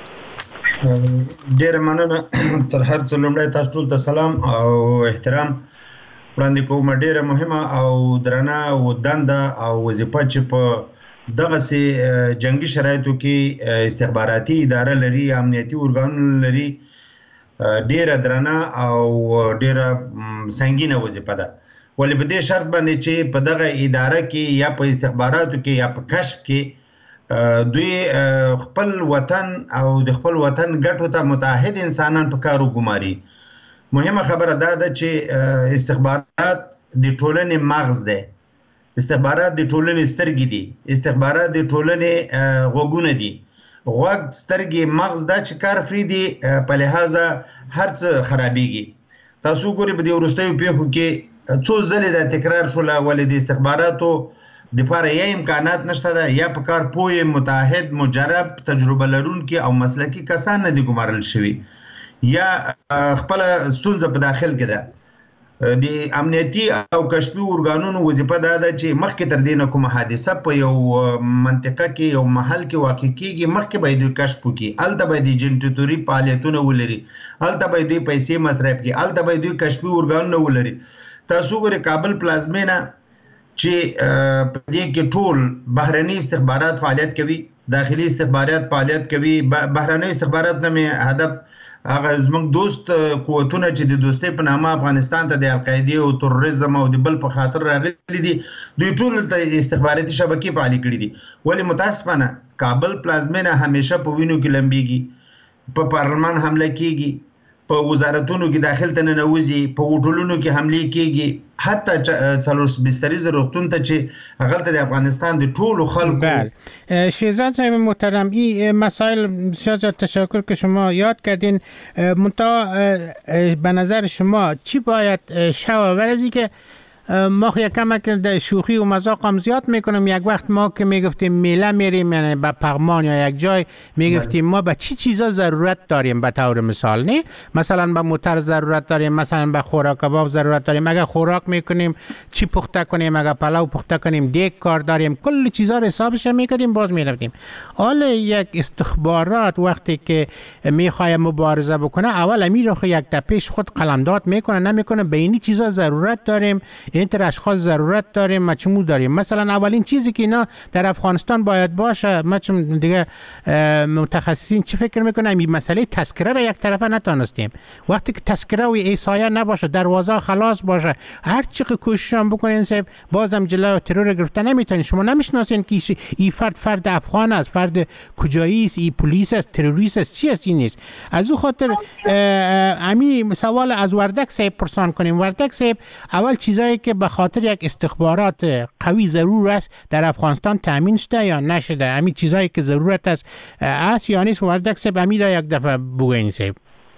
ډېره مننه. تر هر څه لومړی تاسو ټول ته سلام او احترام وړاندې کوم. ډېره مهمه او درنه دنده او وظیفه چې په دغسې جنګي شرایطو کې استخباراتي اداره لري، امنیتي ارګانونه لري، ډېره درنه او ډېره سنګینه وظیفه ده. ولې په دې شرط باندې چې په دغه اداره کې یا په استخباراتو کې یا په کشف کې دوی خپل وطن او د خپل وطن ګټو ته متعهد انسانان په کار وګماري. مهمه خبره دا ده چې استخبارات د ټولنې مغز دی، استخبارات د ټولنې سترګې دي، استخبارات د ټولنې غوږونه دي. غوږ، سترګې، مغز دا چې کار فریدي په لحاظه هر څه خرابېږي. تاسو ګورئ په دې وروستیو پیښو کې څو ځلې دا تکرار شوله. ولې د استخباراتو دپاره یا امکانات نشته ده یا په کار پوه، متعهد، مجرب، تجربه لرونکي او مسلکي کسان نه دي ګمارل شوي، یا خپله ستونزه په داخل کې ده. د امنیتي او کشفي ارګانونو وظیفه دا ده چې مخکې تر دې نه کومه حادثه په یو منطقه کې یو محل کې واقع کیږي مخکې باید دوی کشف وکړي، هلته باید جنټیټوري فعالیتونه ولري، هلته باید دوی پیسې مصرف کړي، هلته باید دوی کشفي ارګانونه ولري. تاسو ګورئ کابل پلازمینه چې په دې کې ټول بهرني استخبارات فعالیت کوي، داخلي استخبارات فعالیت کوي. بهرني استخبارات نه مې هدف هغه زموږ دوست قوتونه چې د دوستۍ په نامه افغانستان ته د القاعدې او تروریزم او د بل په خاطر راغلي دي، دوی ټول ته استخباراتي شبکې فعالې کړي دي. ولې متاسفانه کابل پلازمینه همیشه په وینو کې لمبیږي، په پارلمان حمله کیږي، په وزارتونو کې داخل ته ننوځي، په هوټلونو کې حملې کیږي، حتی څلور بستریز روغتون ته چې هغه ته د افغانستان د ټولو خلکو. بله شهزاد صاحب محترم، این مسائل بسیار زیاد تشکر که شما یاد کردین. منتها به نظر شما چی باید شود؟ برای که ما یک کمک شوخی و مذاق هم زیاد میکنم. یک وقت ما که میگفتیم میله میریم، یعنی به پغمان یا یک جای میگفتیم ما به چی چیزا ضرورت داریم، به طور مثال نه مثلا به موتر ضرورت داریم، مثلا به خوراک کباب ضرورت داریم، اگر خوراک میکنیم چی پخته کنیم، اگر پلو پخته کنیم دیگ کار داریم، کل چیزا رو حسابش میکردیم باز میرفتیم. حالا یک استخبارات وقتی که میخواد مبارزه بکنه اول امیر رو یک تپش خود قلمداد میکنه، نمیکنه به این چیزا ضرورت داریم، این تر اشخاص ضرورت داریم، ما چمو داریم. مثلا اولین چیزی که اینا در افغانستان باید باشه، ما چون دیگه متخصصین چی فکر میکنن، این مسئله تذکره را یک طرفه نتونستیم. وقتی که تذکره و ایسایه نباشه، دروازه خلاص باشه، هر چقدر کوشش هم بکنین صاحب بازم جلوی ترور گرفتن نمیتونین. شما نمیشناسین که این فرد افغان است، فرد کجایی است، این پلیس است، تروریست است، چی است، این نیست. از او خاطر امی سوال از وردک صاحب پرسان کنیم. وردک صاحب اول چیزایی که به خاطر یک استخبارات قوی ضرور است در افغانستان تامین شده یا نشده، همین چیزایی که ضرورت است یا نیست؟ وردک صاحب همین را یک دفعه بگوین صاحب.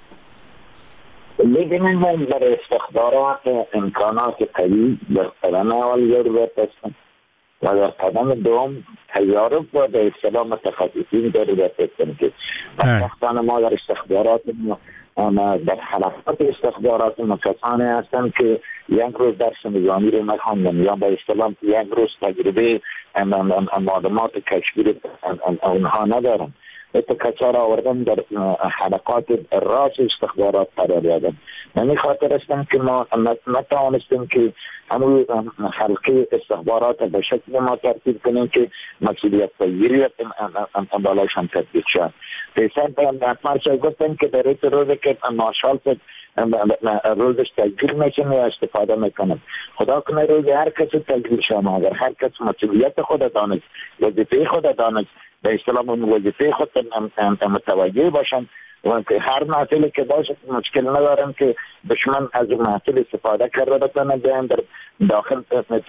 ببینید من برای استخبارات امکانات قوی در قدم اول ضرورت است و در قدم دوم تجارب و در اصطلاح متخصصین ضرورت است که وقتان ما در استخبارات در حلقات استخبارات کسانی هستند که یک روز درس نظامی رو نخواندن یا به اصطلاح یک روز تجربه معلومات کشفی اونها ندارن. کسا را آوردن در حلقات راس استخبارات قرار دادن. یعنی خاطر هستم که ما نتوانستیم که همون حلقه استخبارات به شکل ما ترتیب کنیم که مسئولیت پذیری بالایشان تطبیق شد. پیسان مرچه گفتن که در این روزه که ماشال روزش تجلیل میشن یا استفاده میکنن. خدا کنه روز هر کسی تجلیل شما، اگر هر کس مسئولیت خود دانست، وظیفه خود دانست، به اصطلاح وظیفه خود متوجه باشن و هر محفلی که باشه مشکل ندارم که دشمن از محفل استفاده کرده بتونه بیان در داخل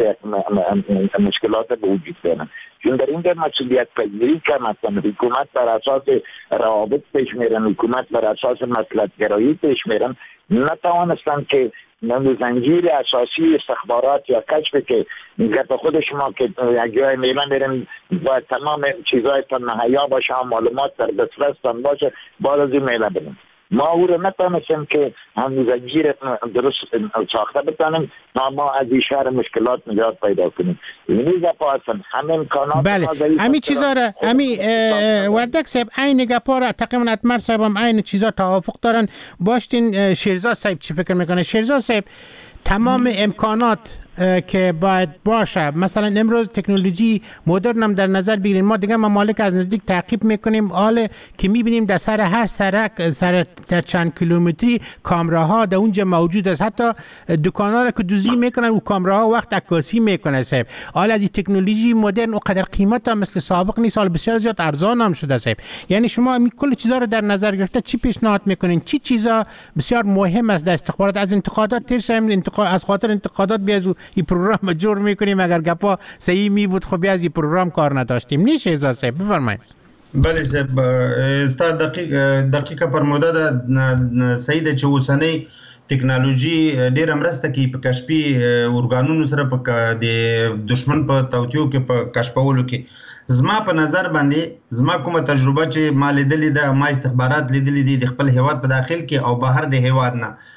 مشکلات به وجود بیارن. چون در این مسئولیت پذیری که مثلا حکومت بر اساس روابط پیش میرن، حکومت بر اساس مصلحت گرایی پیش میرن، نتوانستن که زنجیر اساسی استخبارات یا کشف که میگه به خود شما که یک جای میرن میرن و تمام چیزای تا مهیا باشه، معلومات در دسترستان باشه، بعد از این میله برن. ما او رو نتونستیم که هم زنجیر درست ساخته بتانیم تا ما از این شهر مشکلات نجات پیدا کنیم. اینی گپا هستن همه امکانات. بله همین چیزا را همین وردک صاحب عین گپا را تقریبا اتمر صاحب هم عین چیزا توافق دارن. باشتین شیرزاد صاحب چی فکر میکنه؟ شیرزاد صاحب تمام امکانات که باید باشه، مثلا امروز تکنولوژی مدرن هم در نظر بگیریم، ما دیگه ممالک از نزدیک تعقیب میکنیم، حال که میبینیم در سر هر سرک سر در چند کیلومتری کامراها در اونجا موجود است، حتی دکانا را که دوزی میکنن و کامراها وقت عکاسی میکنه صاحب. حال از این تکنولوژی مدرن اونقدر قیمت هم مثل سابق نیست، حال بسیار زیاد ارزان هم شده صاحب. یعنی شما کل چیزا رو در نظر گرفته چی پیشنهاد میکنین؟ چی چیزا بسیار مهم است در استخبارات؟ از انتقادات تیر شیم، از خاطر انتقادات بیازو این پروگرام جور میکنیم، اگر گپا صحیح می بود خب از این پروگرام کار نداشتیم. نیست شهزاد صاحب بفرمایید. بله صاحب استا دقیقه فرموده ده صحیح ده چې اوسنۍ ټکنالوژي ډیره مرسته کوي په کشفي ارګانونو سره په د دشمن په توطیو کې په کشفولو کې. زما په نظر باندې زما کومه تجربه چې ما لیدلې ده، ما استخبارات لیدلې دي د خپل هیواد په داخل کې او بهر د هیواد نه.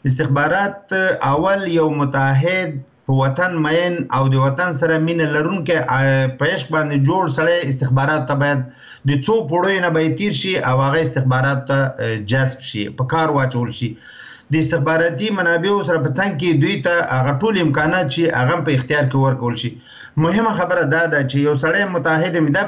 استخبارات اول یو متحد په وطن مین او د وطن سره مینه لرونکي په عشق باندې جوړ سره استخبارات ته باید د څو پړوي نه به تیر شي او هغه استخبارات ته جذب شي په کار واچول شي د استخباراتي منابعو سره په څنګ کې دوی ته هغه ټول امکانات چې هغه په اختیار کې ورکول شي. مهمه خبره دا ده چې یو سړی متحد مده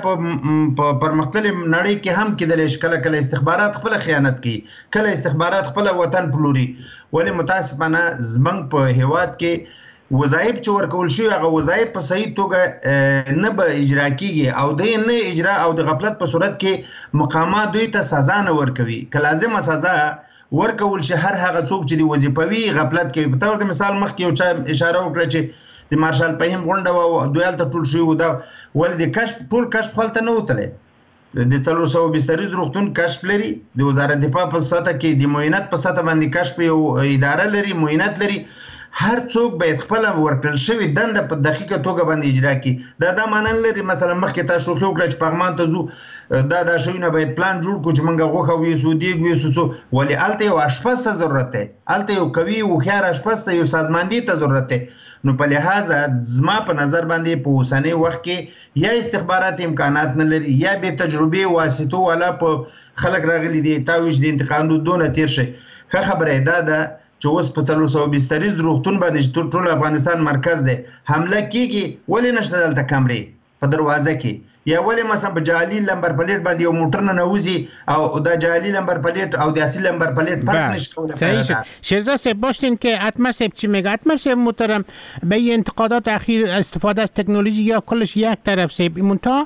په پرمختللي نړۍ کې هم کېدلی شي کله کله استخبارات خپل خیانت کوي، کله استخبارات خپل وطن پلوري. ولې متاسفانه زمونږ په هیواد کې وظایف چې ورکول شي هغه وظایف په صحیح توګه نه به اجرا کیږي او د نه اجرا او د غفلت په صورت کې مقامات دوی ته سزا نه ورکوي. که لازمه سزا ورکول شي هر هغه څوک چې د وظیفوي غفلت کوي. په تور د مثال مخکې یو چا اشاره وکړه چې د مارشال فهیم غونډه او دوی هلته ټول شوي وو، دا ولې د کشف ټول کشف هلته نه وتلی. د 400 بستریز روغتون کشف لري، د وزارت دفاع په سطح کې د معاینات په سطح باندې کشف یو اداره لري، معاینات لري. هر څوک باید خپل ورکړل شوی دنده په دقیقه توګه باندې اجرا کړي. دا معنی لري مثلا مخکې تاسو شوخي وکړه چې پغمان ته ځو دا شوونه باید پلان جوړ کړو چې موږ غوښه ویسو دیګ ویسو، ولې هلته یو اشپز ته ضرورت دی، هلته یو قوي هوښیار اشپز ته یو سازماندهي ته ضرورت دی. نو په لحاظه زما په نظر باندې په اوسنی وخت کې یا استخبارات امکانات نه لري یا به تجربه واسطو ولا په خلک راغلي دي تاویج د انتقام دونه تیر شي. ښه خبره دا ده چې اوس په 400 بستریز روغتون باندې ټول افغانستان مرکز دی حمله کیږي، ولې نشته دلته کمرې په دروازه کې؟ یا ولې مثلا په جعلي لمبر پلیټ باندې یو موټر نه نوځي او دا جعلي لمبر پلیټ او د اصلي لمبر پلیټ فرق نشي کولای؟ صحیح شد. شیرزاد صاحب باشین که اتمر صاحب چی میگه؟ اتمر صاحب محترم به انتقادات اخیر استفاده از تکنولوژی یا کلش یک طرف صاحب منتها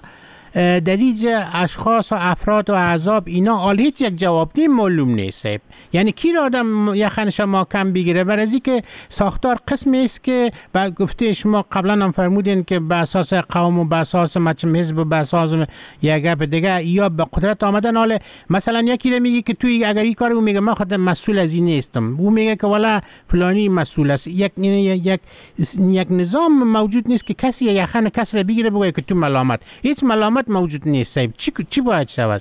در اینجا اشخاص و افراد و احزاب اینا هیچ یک جوابدهی معلوم نیست. یعنی کی را آدم یخن شما کم بگیره؟ برای از که ساختار قسمی است که با گفته شما قبلا هم فرمودین که به اساس قوم و به اساس مچم حزب و به اساس یک گپ دیگه یا به قدرت آمدن. حالا مثلا یکی را میگه که توی اگر این کارو میگه من خودم مسئول از این نیستم، او میگه که والا فلانی مسئول است. یک نظام موجود نیست که کسی یخن کس را بگیره بگه که تو ملامت. هیچ ملامت موجود نیست. صاحب چی باید شود؟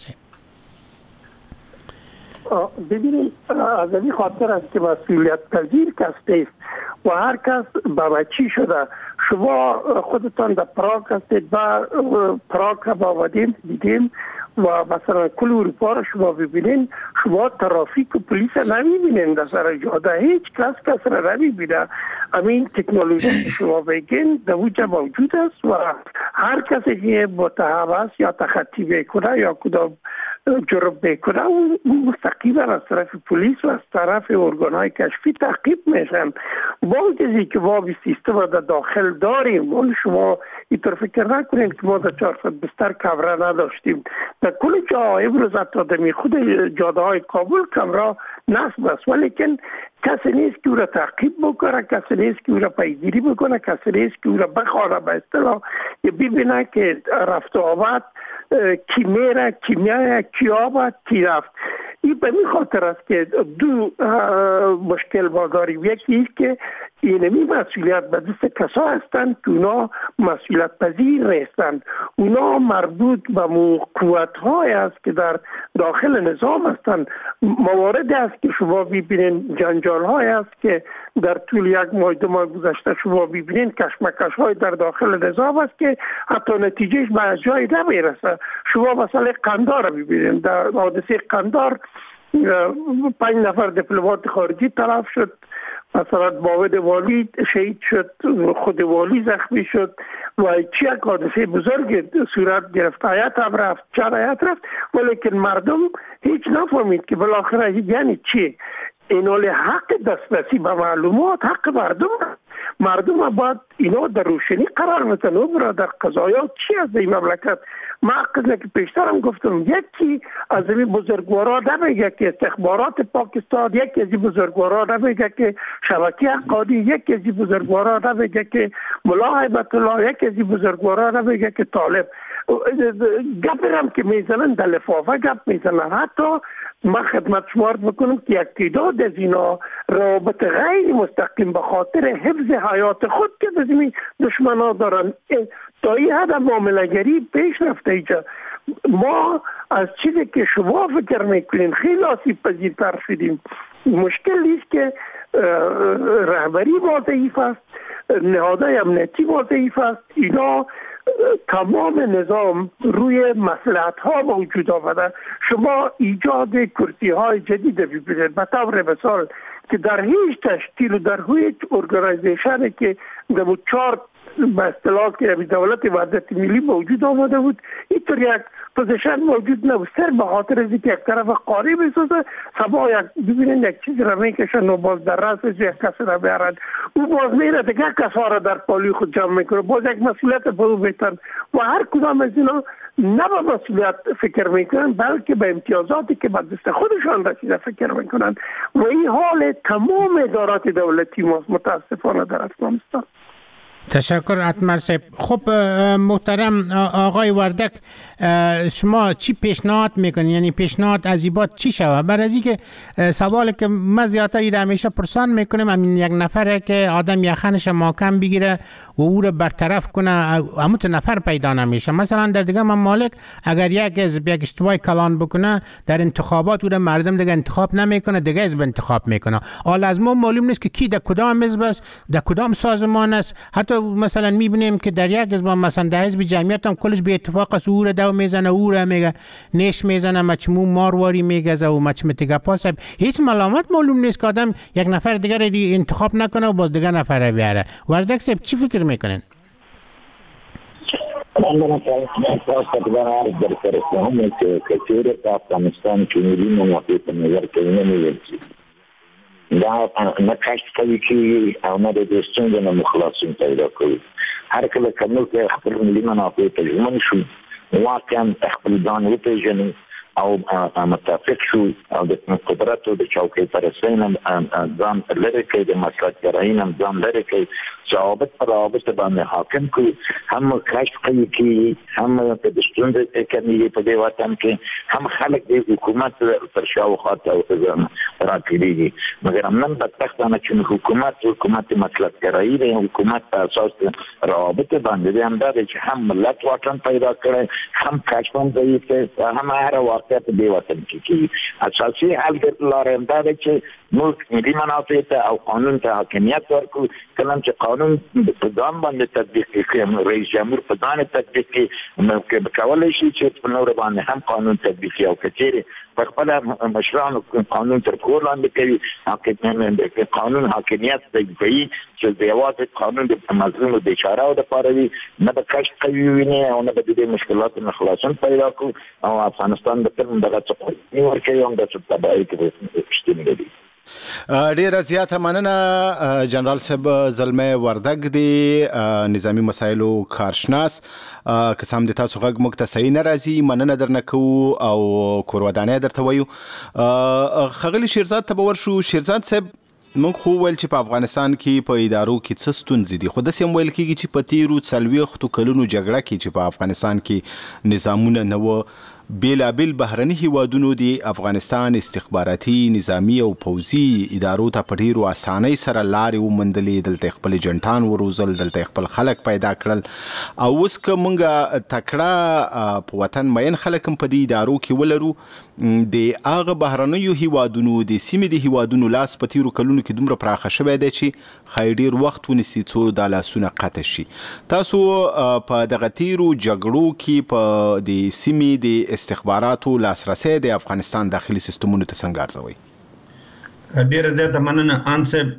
ببینید از این خاطر است که مسئولیت پذیر کس نیست و هر کس به چی شده. شما خودتان در پراگ هستید و پراگ هم آمدیم دیدیم و مثلا کل اروپا رو شما ببینین، شما ترافیک و پلیس نمیبینین در سر جاده، هیچ کس را نمیبینه. همین تکنولوژی شما بگین در وجه موجود است و هر کسی که متهم است یا تخطی بکنه یا کدام جرم بکنه اون مستقیما از طرف پلیس و از طرف ارگانهای کشفی تعقیب میشن. با چیزی که ما به سیستم در داخل داریم، اون شما اینطور فکر نکنید که ما در 400 بستر کمره نداشتیم. در کل جا امروز حتی در خود جاده های کابل کمره نصب است، ولیکن کسی نیست که او را تعقیب بکنه، کسی نیست که او را پیگیری بکنه، کسی نیست که او را بخوانه به اصطلاح ببینه که رفت و آمد کی میره کی میاد کی آمد کی رفت. این به این خاطر است که دو مشکل ما داریم. یکی است که اینمی مسئولیت به دست کسا هستند که اونا مسئولیت پذیر نیستند. اونا مربوط به قوت‌های است که در داخل نظام هستند. موارد است که شما ببینید، جنجال‌های است که در طول یک ماه دو ماه گذشته شما ببینید، کشمکش‌های در داخل نظام است که حتی نتیجهش به جای نمیرسه. شما مثلا قندار رو ببینید، در حادثه قندار 5 نفر دیپلمات خارجی تلف شد، مثلا باود والی شهید شد، خود والی زخمی شد و چی یک حادثه بزرگ صورت گرفت. هیئت هم رفت، چند هیئت رفت، ولیکن مردم هیچ نفهمید که بالاخره یعنی چی. این حق دسترسی به معلومات حق مردم باید اینا در روشنی قرار بتن. برادر قضایا چی از این مملکت؟ ما قضا که پیشترم گفتم، یکی از این بزرگوارا نمیگه که استخبارات پاکستان، یکی از این بزرگوارا نمیگه که شبکه حقانی، یکی از این بزرگوارا نمیگه که ملا هیبت الله، یکی از این بزرگوارا نمیگه که طالب. گپرم که میزنن در لفافه گپ میزنن. حتی ما خدمت شما عرض بکنم که یک تعداد از اینا رابط غیر مستقیم به خاطر حفظ حیات خود که از این دشمنا دارن. تا این حد معامله‌گری پیش رفته اینجا. ما از چیزی که شما فکر میکنین خیلی آسیب پذیرتر شدیم. مشکل نیست که رهبری ما ضعیف است، نهادهای امنیتی ما ضعیف است. اینا تمام نظام روی مصلحت ها موجود آمده. شما ایجاد کرسی های جدید ببینید، به طور مثال که در هیچ تشکیل و در هیچ ارگانایزیشنی که در 4 به اصطلاح که دولت وحدت ملی موجود آمده بود، اینطور یک پوزیشن موجود نبود. صرف به خاطر از اینکه یک طرف قاری بسازه، سبا ببینید یک چیز را میکشن و باز در رأسش یک کس را بیارن، او باز میره دیگه کسا را در پالی خود جمع میکنه، باز یک مسئولیت به او بیتن و هر کدام از اینا نه به مسئولیت فکر میکنن بلکه به امتیازاتی که به دست خودشان رسیده فکر میکنن و این حال تمام ادارات دولتی ماست متاسفانه در افغانستان. تشکر اتمر صاحب. خب محترم آقای وردک، شما چی پیشنهاد میکنید؟ یعنی پیشنهاد از این بعد چی شود؟ برای از اینکه سوالی که ما زیادتر همیشه پرسان میکنیم، همین یک نفره که آدم یخنش محکم بگیره و او رو برطرف کنه، همون نفر پیدا نمیشه. مثلا در دیگه ممالک اگر یک حزب یک اشتباه کلان بکنه در انتخابات، او رو مردم دیگه انتخاب نمیکنه، دیگه حزب انتخاب میکنه. حالا از ما معلوم نیست که کی در کدام حزب است، در کدام سازمان است. حتی مثلا میبینیم که در یک حزب مثلا در حزب جمعیت هم کلش به اتفاق است، او رو دو میزنه، او رو میگه نیش میزنه، مچمو مارواری میگه و مچمتیگه پاسب. هیچ ملامت معلوم نیست که آدم یک نفر دیگر رو انتخاب نکنه و باز دیگر نفر رو بیاره. وردک صاحب چی فکر میکنین؟ من عرض در فرستهم که کثیر افغانستان که میریم موافق نظر که نمی‌ویسی دا نه کشف کوي که او نه د ستونزو نه مخلاصون پیدا کوي. هر کله که موږ خپل ملي منافع ته ژمن شو، واقعا خپل ځان وپېژنو او متفق شو او د قدرت او د چوکۍ پرستۍ نه ځان لرې کړي، د مسلکګرایۍ نه ځان لرې کړي، ضوابط پر روابط باندې حاکم کړي. هم کشف کوي چې هم د ستونزو کمی په دې وطن کې هم خلک د حکومت پر شاوخوا راټولېږي. مګر نن بدبختانه چې حکومت مسلکګرایي دی، حکومت په اساس روابط باندې دی، همدا دی چې هم ملت واټن پیدا کړی، هم کشف هم ضعیف دی، هم هر واقعیت دی وطن کې اساسي حل لاره همدا دی چې موږ ملي منافع ته او قانون ته حاکمیت ورکړو. کله چې قانون په ځان باندې تطبیق کړي، رئیس جمهور په ځان تطبیق کړي، کولای شي چې په نور باندې هم قانون تطبیق کړي او کچېرې په خپل مشرانو قانون تر پښو لاندې کوي. قانون حاکمیت دی چې د یوازې قانون د مظلوم او بیچارهو دپاره وي، نه به کشف کوي ویني او نه به د دې مشکلاتو نه خلاصون پیدا کړو او افغانستان به تل دغه څه ورکوي او دغه تباهي کې شتون لري. ډیره زیاته مننه جنرال صاحب زلمه وردک دی، نظامی مسایلو کارشناس. که سم د تاسو غږ موږ ته صحیح نه راځي، مننه درنه کوو او کورودانه درته وایو. ښاغلي شیرزاد ته به ورشو. شیرزاد صاحب، موږ خو ویل چې په افغانستان کې په ادارو کې څه ستونزې دي، خو داسې هم ویل کېږي چې په تیرو 40 کلونو جګړه کې چې په افغانستان کې نظامونه نه وه، بیلابیل بهرني هیوادونو د افغانستان استخباراتي نظامی او پوځي ادارو ته په ډیرو اسانۍ سره لارې وموندلې، دلته خپل جنټان وروزل، دلته خپل خلک پیدا کړل. او اوس که موږ تکړه په وطن مین خلک هم په دې ادارو کې ولرو، د هغه بهرنیو هیوادونو د سیمې د هیوادونو لاس په تیرو کلونو کې دومره پراخه شوی دی چې ښایي ډیر وخت ونیسي څو دا لاسونه قطع شي. تاسو په دغه تیرو جګړو کې په د سیمې د استخباراتو لاسرسی د افغانستان داخلي سیستمونو ته څنګه ارزوي؟ ډیره زیاته مننه انصب.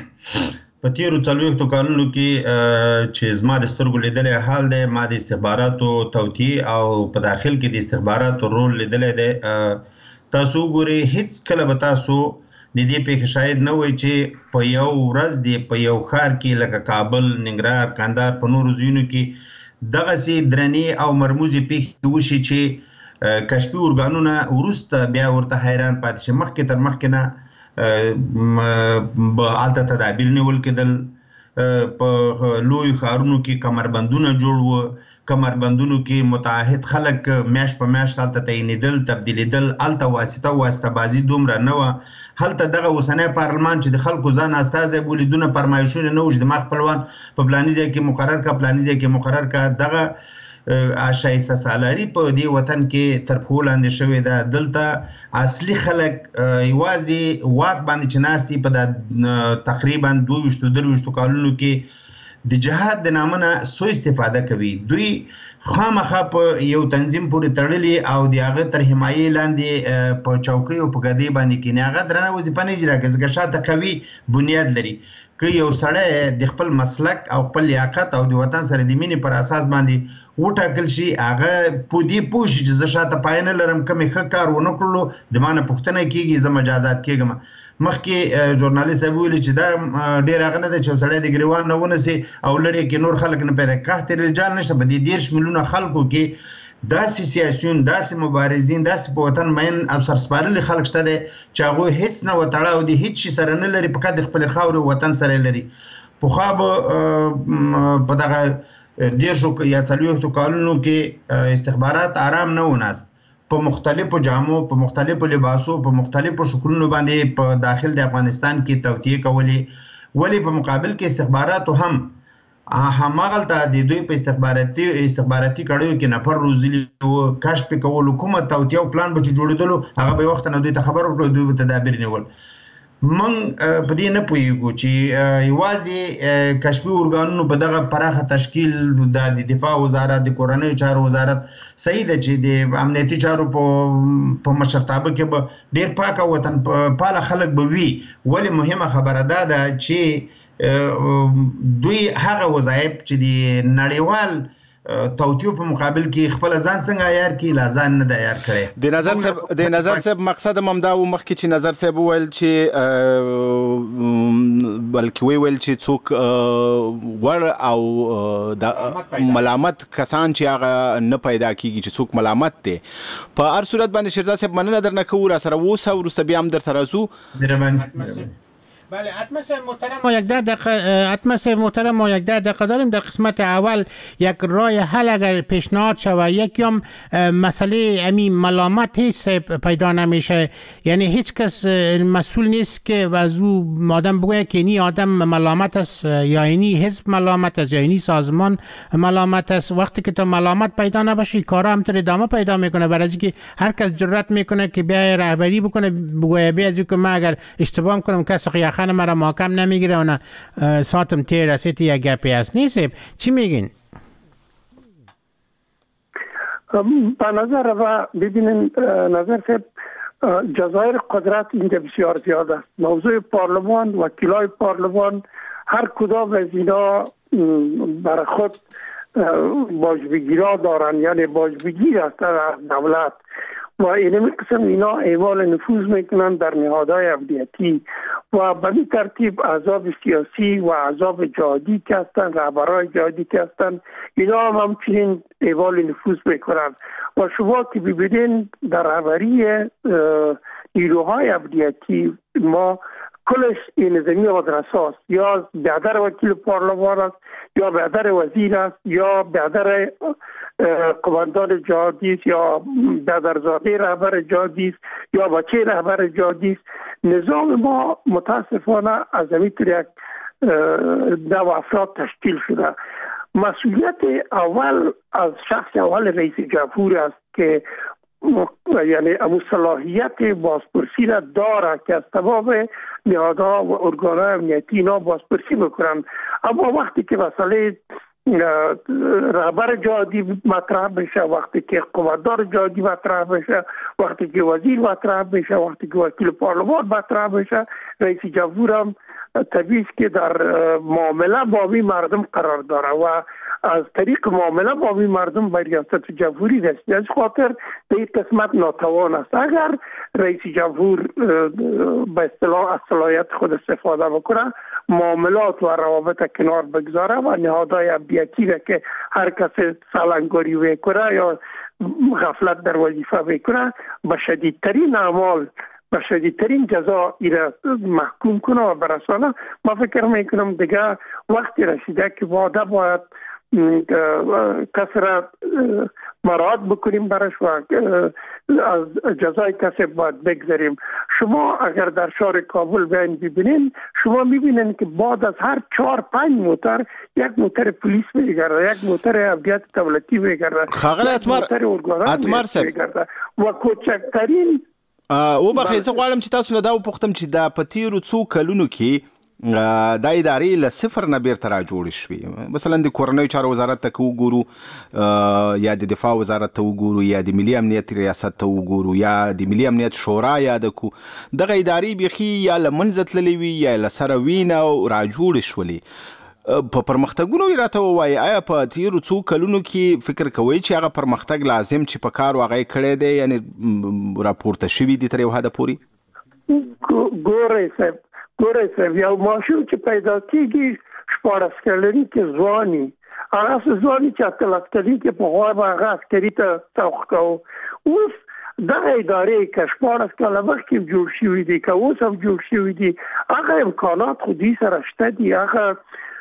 په تیرو 40 کلونو کې چې زما د سترګو لیدلی حال دی، ما د استخباراتو توطیې او په داخل کې د استخباراتو رول لیدلی دی. تاسو وګورئ، هیڅ کله به تاسو د دې پیښې شاید نه وای چې په یو ورځ دی په یو ښار کې لکه کابل، ننګرهار، کندهار، په نورو ځایونو کې دغسې درنې او مرموزې پیښې وشي چې کشفي ارګانونه وروسته بیا ورته حیران پاتې شي. مخکې تر مخکې نه هلته تدابیر نیول کېدل، په لویو ښارونو کې کمربندونه جوړ وو، کمربندونو کې متعهد خلک میاشت په میاشت هلته تعینېدل، تبدیلېدل. هلته واسطه بازي دومره نه وه. هلته دغه اوسنی پارلمان چې د خلکو ځان استازی بولي، دونه فرمایشونه نه وو چې زما خپلوان په فلاني ځای کې مقرر کړه، فلاني ځای کې مقرر کړه. دغه شایسته سالاری په دې وطن کې تر پښو لاندې شوې ده. دلته اصلي خلک یوازې واک باندې چې ناستي په تقریبا 22-23 کالونو کې د جهاد د نامه نه سوء استفاده کوي. دوی خامخا په یو تنظیم پورې تړلي او د هغه تر حمایې لاندې په چوکۍ او په ګدۍ باندې کینی. هغه درنه وظیفه نه اجرا کوي ځکه شاته قوي بنیاد لري. که یو سړی د خپل مسلک او خپل لیاقت او د وطن سره د مینې پر اساس باندې وټاکل شي، هغه په دې پوه شي چې زه شاته پای نه لرم، کومې ښه کار ونه کړلو د ما نه پوښتنه کېږي، زه مجازات کېږم. مخکې ژورنالیست صاحب ویلي چې دا ډېر هغه نه ده چې یو سړی د ګریوان نه ونیسي او لرې کې نور خلک نه پیدا قحط رجال نشته. په دې 13 میلیونه خلکو کې داسې سیاسیون، داسې مبارزین، داسې په وطن مین او سرسپارلي خلک شته دی چې هغوی هېڅ نه وتړه او د هېڅ شي سره نه لري، فقط د خپلې خاورې وطن سره لري. پخوا به په دغه 10 یا 40 کالونو کې استخبارات آرام نه و ناست. په مختلفو جامو، په مختلفو لباسو، په مختلفو شکلونو باندې په داخل د افغانستان کې توطیه کولې. ولې په مقابل کې استخباراتو هم هماغلته د دوی په استخباراتي کړیو کې نفر روزلي وو، کشف یې کولو، کومه توطیه او پلان به چې جوړېدلو هغه به یې وخت نه دوی ته خبر ورکړو، دوی به تدابیر نیول. موږ په دې نه پوهېږو چې یوازې کشفي ارګانونو په دغه پراخه تشکیل د دفاع وزارت، د کورنیو چارو وزارت، صحیح ده چې د امنیتي چارو په مشرتابه کې به ډېر پاک او وطن پاله خلک به وي. ولې مهمه خبره دا ده چې دوی هغه وظایف چې د نړیوال توطیو په مقابل کې خپل ځان څنګه عیار کی، لا ځان نه د عیار کړي. د نظر صاحب مقصد ممدا و مخکې چې نظر صاحب ویل چې بلکې ویل چې څوک ور او د ملامت کسان چې هغه نه پیدا کیږي، چې څوک ملامت دي. په هر صورت باندې شیرزاد صاحب مننه درنه کوو را سره ووسه، وروسته بیا هم درته راځو. بله حتما صاحب محترم ما یک 10 دقیقه حتما صاحب محترم ما یک 10 دقیقه داریم. در قسمت اول یک راه حل اگر پیشنهاد شود، یکم مسئله همین ملامت هیچ پیدا نمیشه، یعنی هیچ کس مسئول نیست که از او آدم بگوید که این آدم ملامت است یا اینی حزب ملامت است یا اینی سازمان ملامت است. وقتی که تو ملامت پیدا نباشی کارا همطور ادامه پیدا میکنه، برای اینکه هر کس جرأت میکنه که بیا رهبری بکنه، بگوید بیا از که من اگر اشتباه کنم کسی خانه مرا محکم نمیگیره و نه ساعتم تیر رسید یا گپی هست. نیست چی میگین؟ به نظر و ببینین نظر صاحب جزایر قدرت اینجا بسیار زیاد است. موضوع پارلمان، وکیلای پارلمان هر کدام از اینا برای خود باجبگیرا دارن، یعنی باجبگیر است از دولت و این قسم اینا اعمال نفوذ میکنن در نهادهای امنیتی و به این ترتیب احزاب سیاسی و احزاب جهادی که هستند، رهبران جهادی که هستند، اینا هم همچنین اعمال نفوذ میکنن. و شما که ببینین در رهبری نیروهای امنیتی ما کلش این زمین مدرسه است، یا بیادر وکیل پارلمان است، یا بیادر وزیر است، یا بیادر قماندان جهادی است، یا بیادرزاده رهبر جهادی است، یا بچه رهبر جهادی است. نظام ما متاسفانه از همین طور یک نوع افراد تشکیل شده. مسئولیت اول از شخص اول رئیس جمهور است که یعنی امو صلاحیت بازپرسی را داره که از تمام نهادها و ارگانهای امنیتی اینا بازپرسی بکنن. اما وقتی که مسئله رهبر جهادی مطرح بشه، وقتی که قماندان جهادی مطرح بشه، وقتی که وزیر مطرح بشه، وقتی که وکیل پارلمان مطرح بشه، رئیس جمهور هم طبیعی است که در معامله با این مردم قرار داره و از طریق معامله با این مردم به ریاست جمهوری رسید. از خاطر به این قسمت ناتوان است. اگر رئیس جمهور به اصطلاح از صلاحیت خود استفاده بکنه، معاملات و روابط کنار بگذاره و نهادهای امنیتی را که هر کس سالنگاری میکنه یا غفلت در وظیفه میکنه به شدیدترین اعمال، به شدیدترین جزا ایره محکوم کنه و برسانه، ما فکر میکنم دیگه وقتی رسیده که باید کسرت مراد بکنیم برش و از جزای کسب باید بگذاریم. شما اگر در شهر کابل بیاین ببینین، شما میبینین که بعد از هر 4-5 موتر یک موتر پلیس میگرده، یک موتر امنیت دولتی میگرده، خاغلی اتمر میگرده و کوچکترین او بخیر زه غواړم چې تاسو نه دا وپوښتم چې دا په تیرو څو کلونو کې دا ادارې له صفر نه بیرته راجوړې شوې. مثلا د کورنیو چارو وزارت ته وګورو یا د دفاع وزارت ته وګورو یا د ملي امنیت ریاست ته وګورو یا د ملي امنیت شورا یاد کو، دغه ادارې بیخي یا له منځه تللې وي یا له سره وینه او راجوړې شولې. په پرمختګونو یې راته ووایي، آیا په تیرو څو کلونو کې فکر کوئ چې هغه پرمختګ لازم چې په کار هغه یې کړی دی، یعنې راپورته شوي دي تر یو حده پورې؟ ګورئ صاحب، یو ماشوم چې پیدا کېږي 14 کلنی کې ځواني، هغه ځواني چې 18 کلنی کې په غوا به هغه عسکري ته توخ کوو. اوس دغه ادارې که 14 کاله مخکې جوړ شوي دي، که اوس هم جوړ شوي دي، هغه امکانات خو دوی سره شته دي، هغه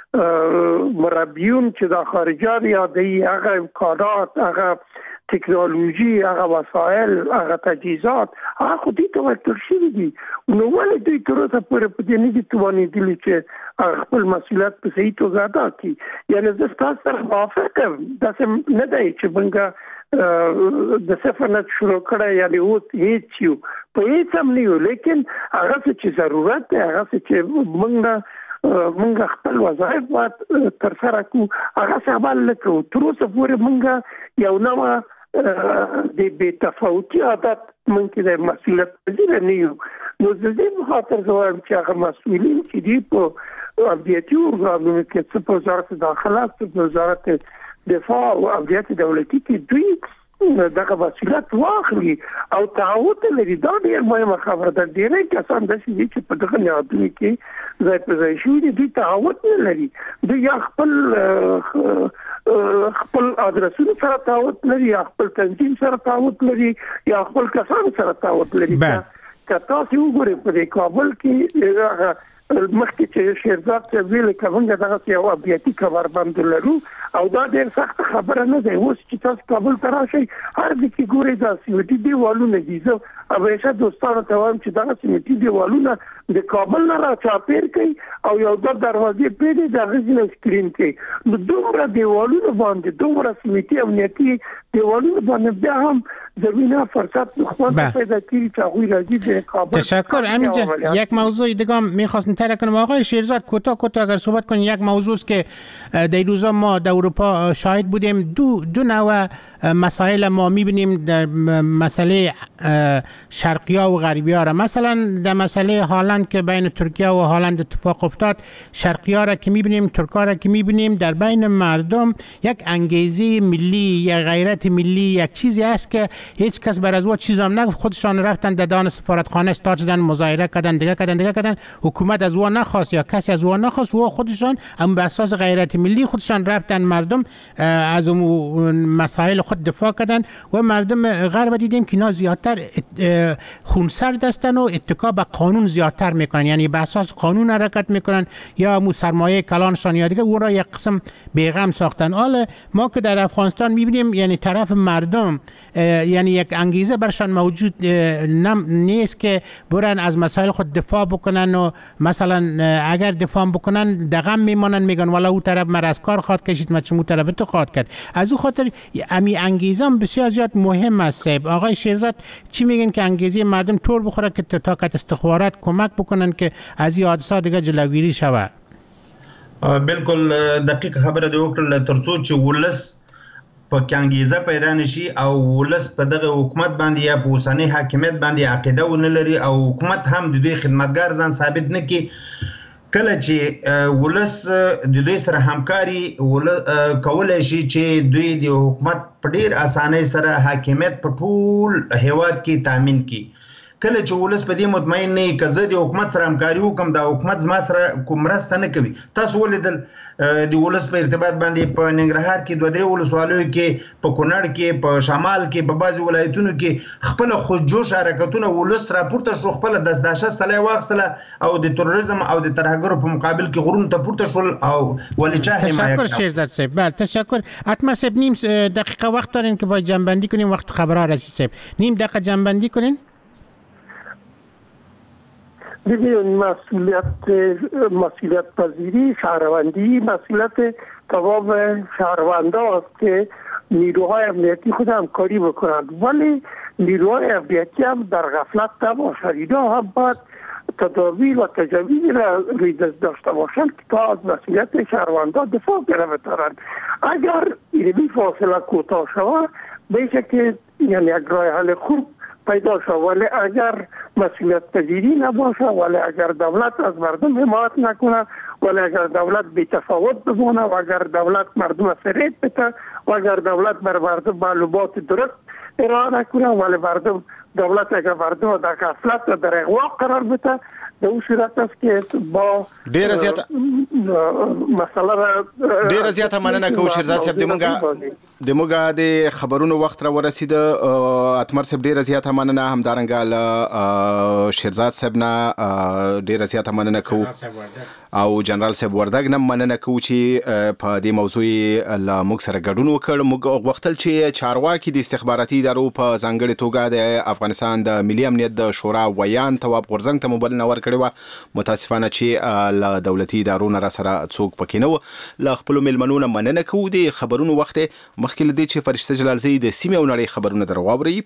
مربیون چې د خارجان یادوي، هغه امکانات، هغه تکنولوژي، هغه وسایل، هغه تجهیزات، هغه خو دوی ته ورکړل شوي دي. نو ولې دوی تر اوسه پورې په دې نه دي توانېدلي چې خپل مسؤلیت په صحیح توګه ادا کړي؟ یعنې زه ستاسو سره موافق یم، داسې نه دی چې موږ د صفر نه شروع کړی، یعنې اوس هیڅ یو په هیڅ هم نه یو، لیکن هغه څه چې ضرورت دی، هغه څه چې موږ خپل وظایف باید تر سره کړو، هغه څه عمل نه کوو. تر اوسه پورې موږ یو نوع د بې تفاوتي عادت موږ کې د مسؤلیت پذیره نه یو. نو زه دې په خاطر زه وایم چې هغه مسؤلین چې دي په امنیتي ارګانونو کې، څه په وزارت داخله، څه په وزارت دفاع او امنیت دولتي کې، دوی دغه مسؤلیت واخلي او تعهد لري. دا ډېر مهمه خبره ده. ډېری کسان داسې دي چې په دغه نهادونو کې ځای په ځای شوي دي، دوی تعهد نه لري. دوی یا خپل ادرسونو سره تعهد لري، یا خپل تنظیم سره تعهد لري، یا خپل کسانو سره تعهد لري. که تاسو وګورئ په کابل کې مخکې چې شیرزاد صاحب ویل کومه دغه یو امنیتي کمربند لرو، او دا ډېر سخت خبره نه ده. اوس چې تاسو کابل ته راشئ، هر ځای کې ګورئ دا سیمټي دیوالونه دي. زه همیشه دوستانو ته وایم چې دغه سیمټي دیوالونه د کابل نه را چاپېر کړئ او یو د دروازې پرېږدئ، د هغې ځینې سکرین کړئ. نو دومره دیوالونه باندې، دومره سیمټي امنیتي دیوالونه باندې بیا هم زمینه فرصت خود پیدا کردی که هغوی راځي د کابل. تشکر. همینجا یک موضوع دیگه میخواستم طرح کنم. آقای شیرزاد کوتاه اگر صحبت کنیم، یک موضوع است که در روزا ما در اروپا شاهد بودیم. دو نوع مسائل ما میبینیم در مسئله شرقیا و غربیا را. مثلا در مسئله هالند که بین ترکیه و هالند اتفاق افتاد، شرقیا را که میبینیم، ترکا را که میبینیم، در بین مردم یک انگیزه ملی، یک غیرت ملی، یک چیزی است که هیچ کس بر از او چیز هم نگفت. خودشان رفتن ددان سفارتخانه استاد شدن، مظاهره کردن، دیگه کردن. حکومت از او نخواست یا کسی از او نخواست، و خودشان هم به اساس غیرت ملی خودشان رفتن مردم از مسائل خود دفاع کردن. و مردم غرب دیدیم که اینا زیادتر خونسرد هستن و اتکا به قانون زیادتر میکنن، یعنی به اساس قانون حرکت میکنن، یا مو سرمایه کلانشان یا دیگه او را یک قسم بیغم ساختن. حالا ما که در افغانستان میبینیم یعنی طرف مردم یعنی یک انگیزه برشان موجود نیست که برن از مسائل خود دفاع بکنن، و مثلا اگر دفاع بکنن دغم میمانن، میگن والا او طرف مرا از کار خواهد کشید، من چمو طرف تو خواهد کرد. از او خاطر امی انگیزه بسیار زیاد مهم است. آقای شیرزاد چی میگن که انگیزه مردم طور بخوره که طاقت استخبارات کمک بکنن که از این حادثات دیگه جلوگیری شود؟ بالکل دقیق خبره دی وکړه، ترڅو چې ولس په کې انګیزه پیدا نشي او ولس په دغه حکومت باندې یا په اوسنۍ حاکمیت باندې عقیده ونه لري او حکومت هم د دوی خدمتګار ځان ثابت نه کړي، کله چې ولس د دوی سره همکاري کولی شي چې دوی د حکومت په ډېر اسانۍ سره حاکمیت په ټول هیواد کې تامین کړي. کله چې ولس په دې مطمئن نه که زه د حکومت سره همکاري وکم دا حکومت زما سره کوم مرسته نه کوي. تاسو ولیدل د ولس په ارتباط باندې په ننګرهار کې 2-3 ولسوالیو کې په کونړ کې په شمال کې په بعضي ولایتونو کې خپل خودجوش حرکتونه ولس راپورته شو، خپل دستاشه سلای واخیستله او د تروریزم او د ترهګرو په مقابل کې غرونو ته پورته شول او ولچا حمایت. تشکر شیرزاد صاحب. بله تشکر. اتمر صاحب نیم دقیقه وقت دارین که باید جنبندی کنیم، وقت خبرها رسید صاحب. نیم دقیقه جنبندی کنین. ببینید مسئولیت پذیری شهروندی مسئولیت تمام شهروندا است که نیروهای امنیتی خود همکاری بکنند، ولی نیروهای امنیتی هم در غفلت نباشند. اینا هم باید تدابیر و تجاویزی را روی دست داشته باشند که تا از مسئولیت شهروندا دفاع بتوانند. اگر این فاصله کوتاه شود میشه که یعنی یک راه حل خوب پیدا شد، ولی اگر مسئولیت پذیری نباشه، ولی اگر دولت از مردم حمایت نکنه، ولی اگر دولت بی‌تفاوت بمونه و اگر دولت مردم فریب بده و اگر دولت بر مردم معلومات درست ارائه نکنه، ولی دولت اگر مردم در غفلت و در اغوا قرار بده، به اون صورت است که با ډیره زیاته مسئله را ډیره زیاته مننه کوم شیرزاد صاحب. دموږ د خبرونو وخت را ورسید. اتمر صاحب ډیره زیاته مننه، همدارنګه له شیرزاد صاحب نه ډیره زیاته مننه کوو او جنرال صاحب وردګ نه مننه کوو چې په دې موضوع له موږ سره ګډون وکړ. موږ غوښتل چې چارواکي د استخباراتي ادارو په ځانګړې توګه د افغانستان د ملي امنیت د شورا ویان تواب غورځنګ ته موبایل ورکړی و. متاسفانه چې له دولتي ادارو نه را سره څوک پکې نه و. له خپلو میلمنو نه مننه کوو. د خبرونو وخت مخکې له دې چې فرشته جلالزی د سیمې او نړۍ خبرونه در واورئ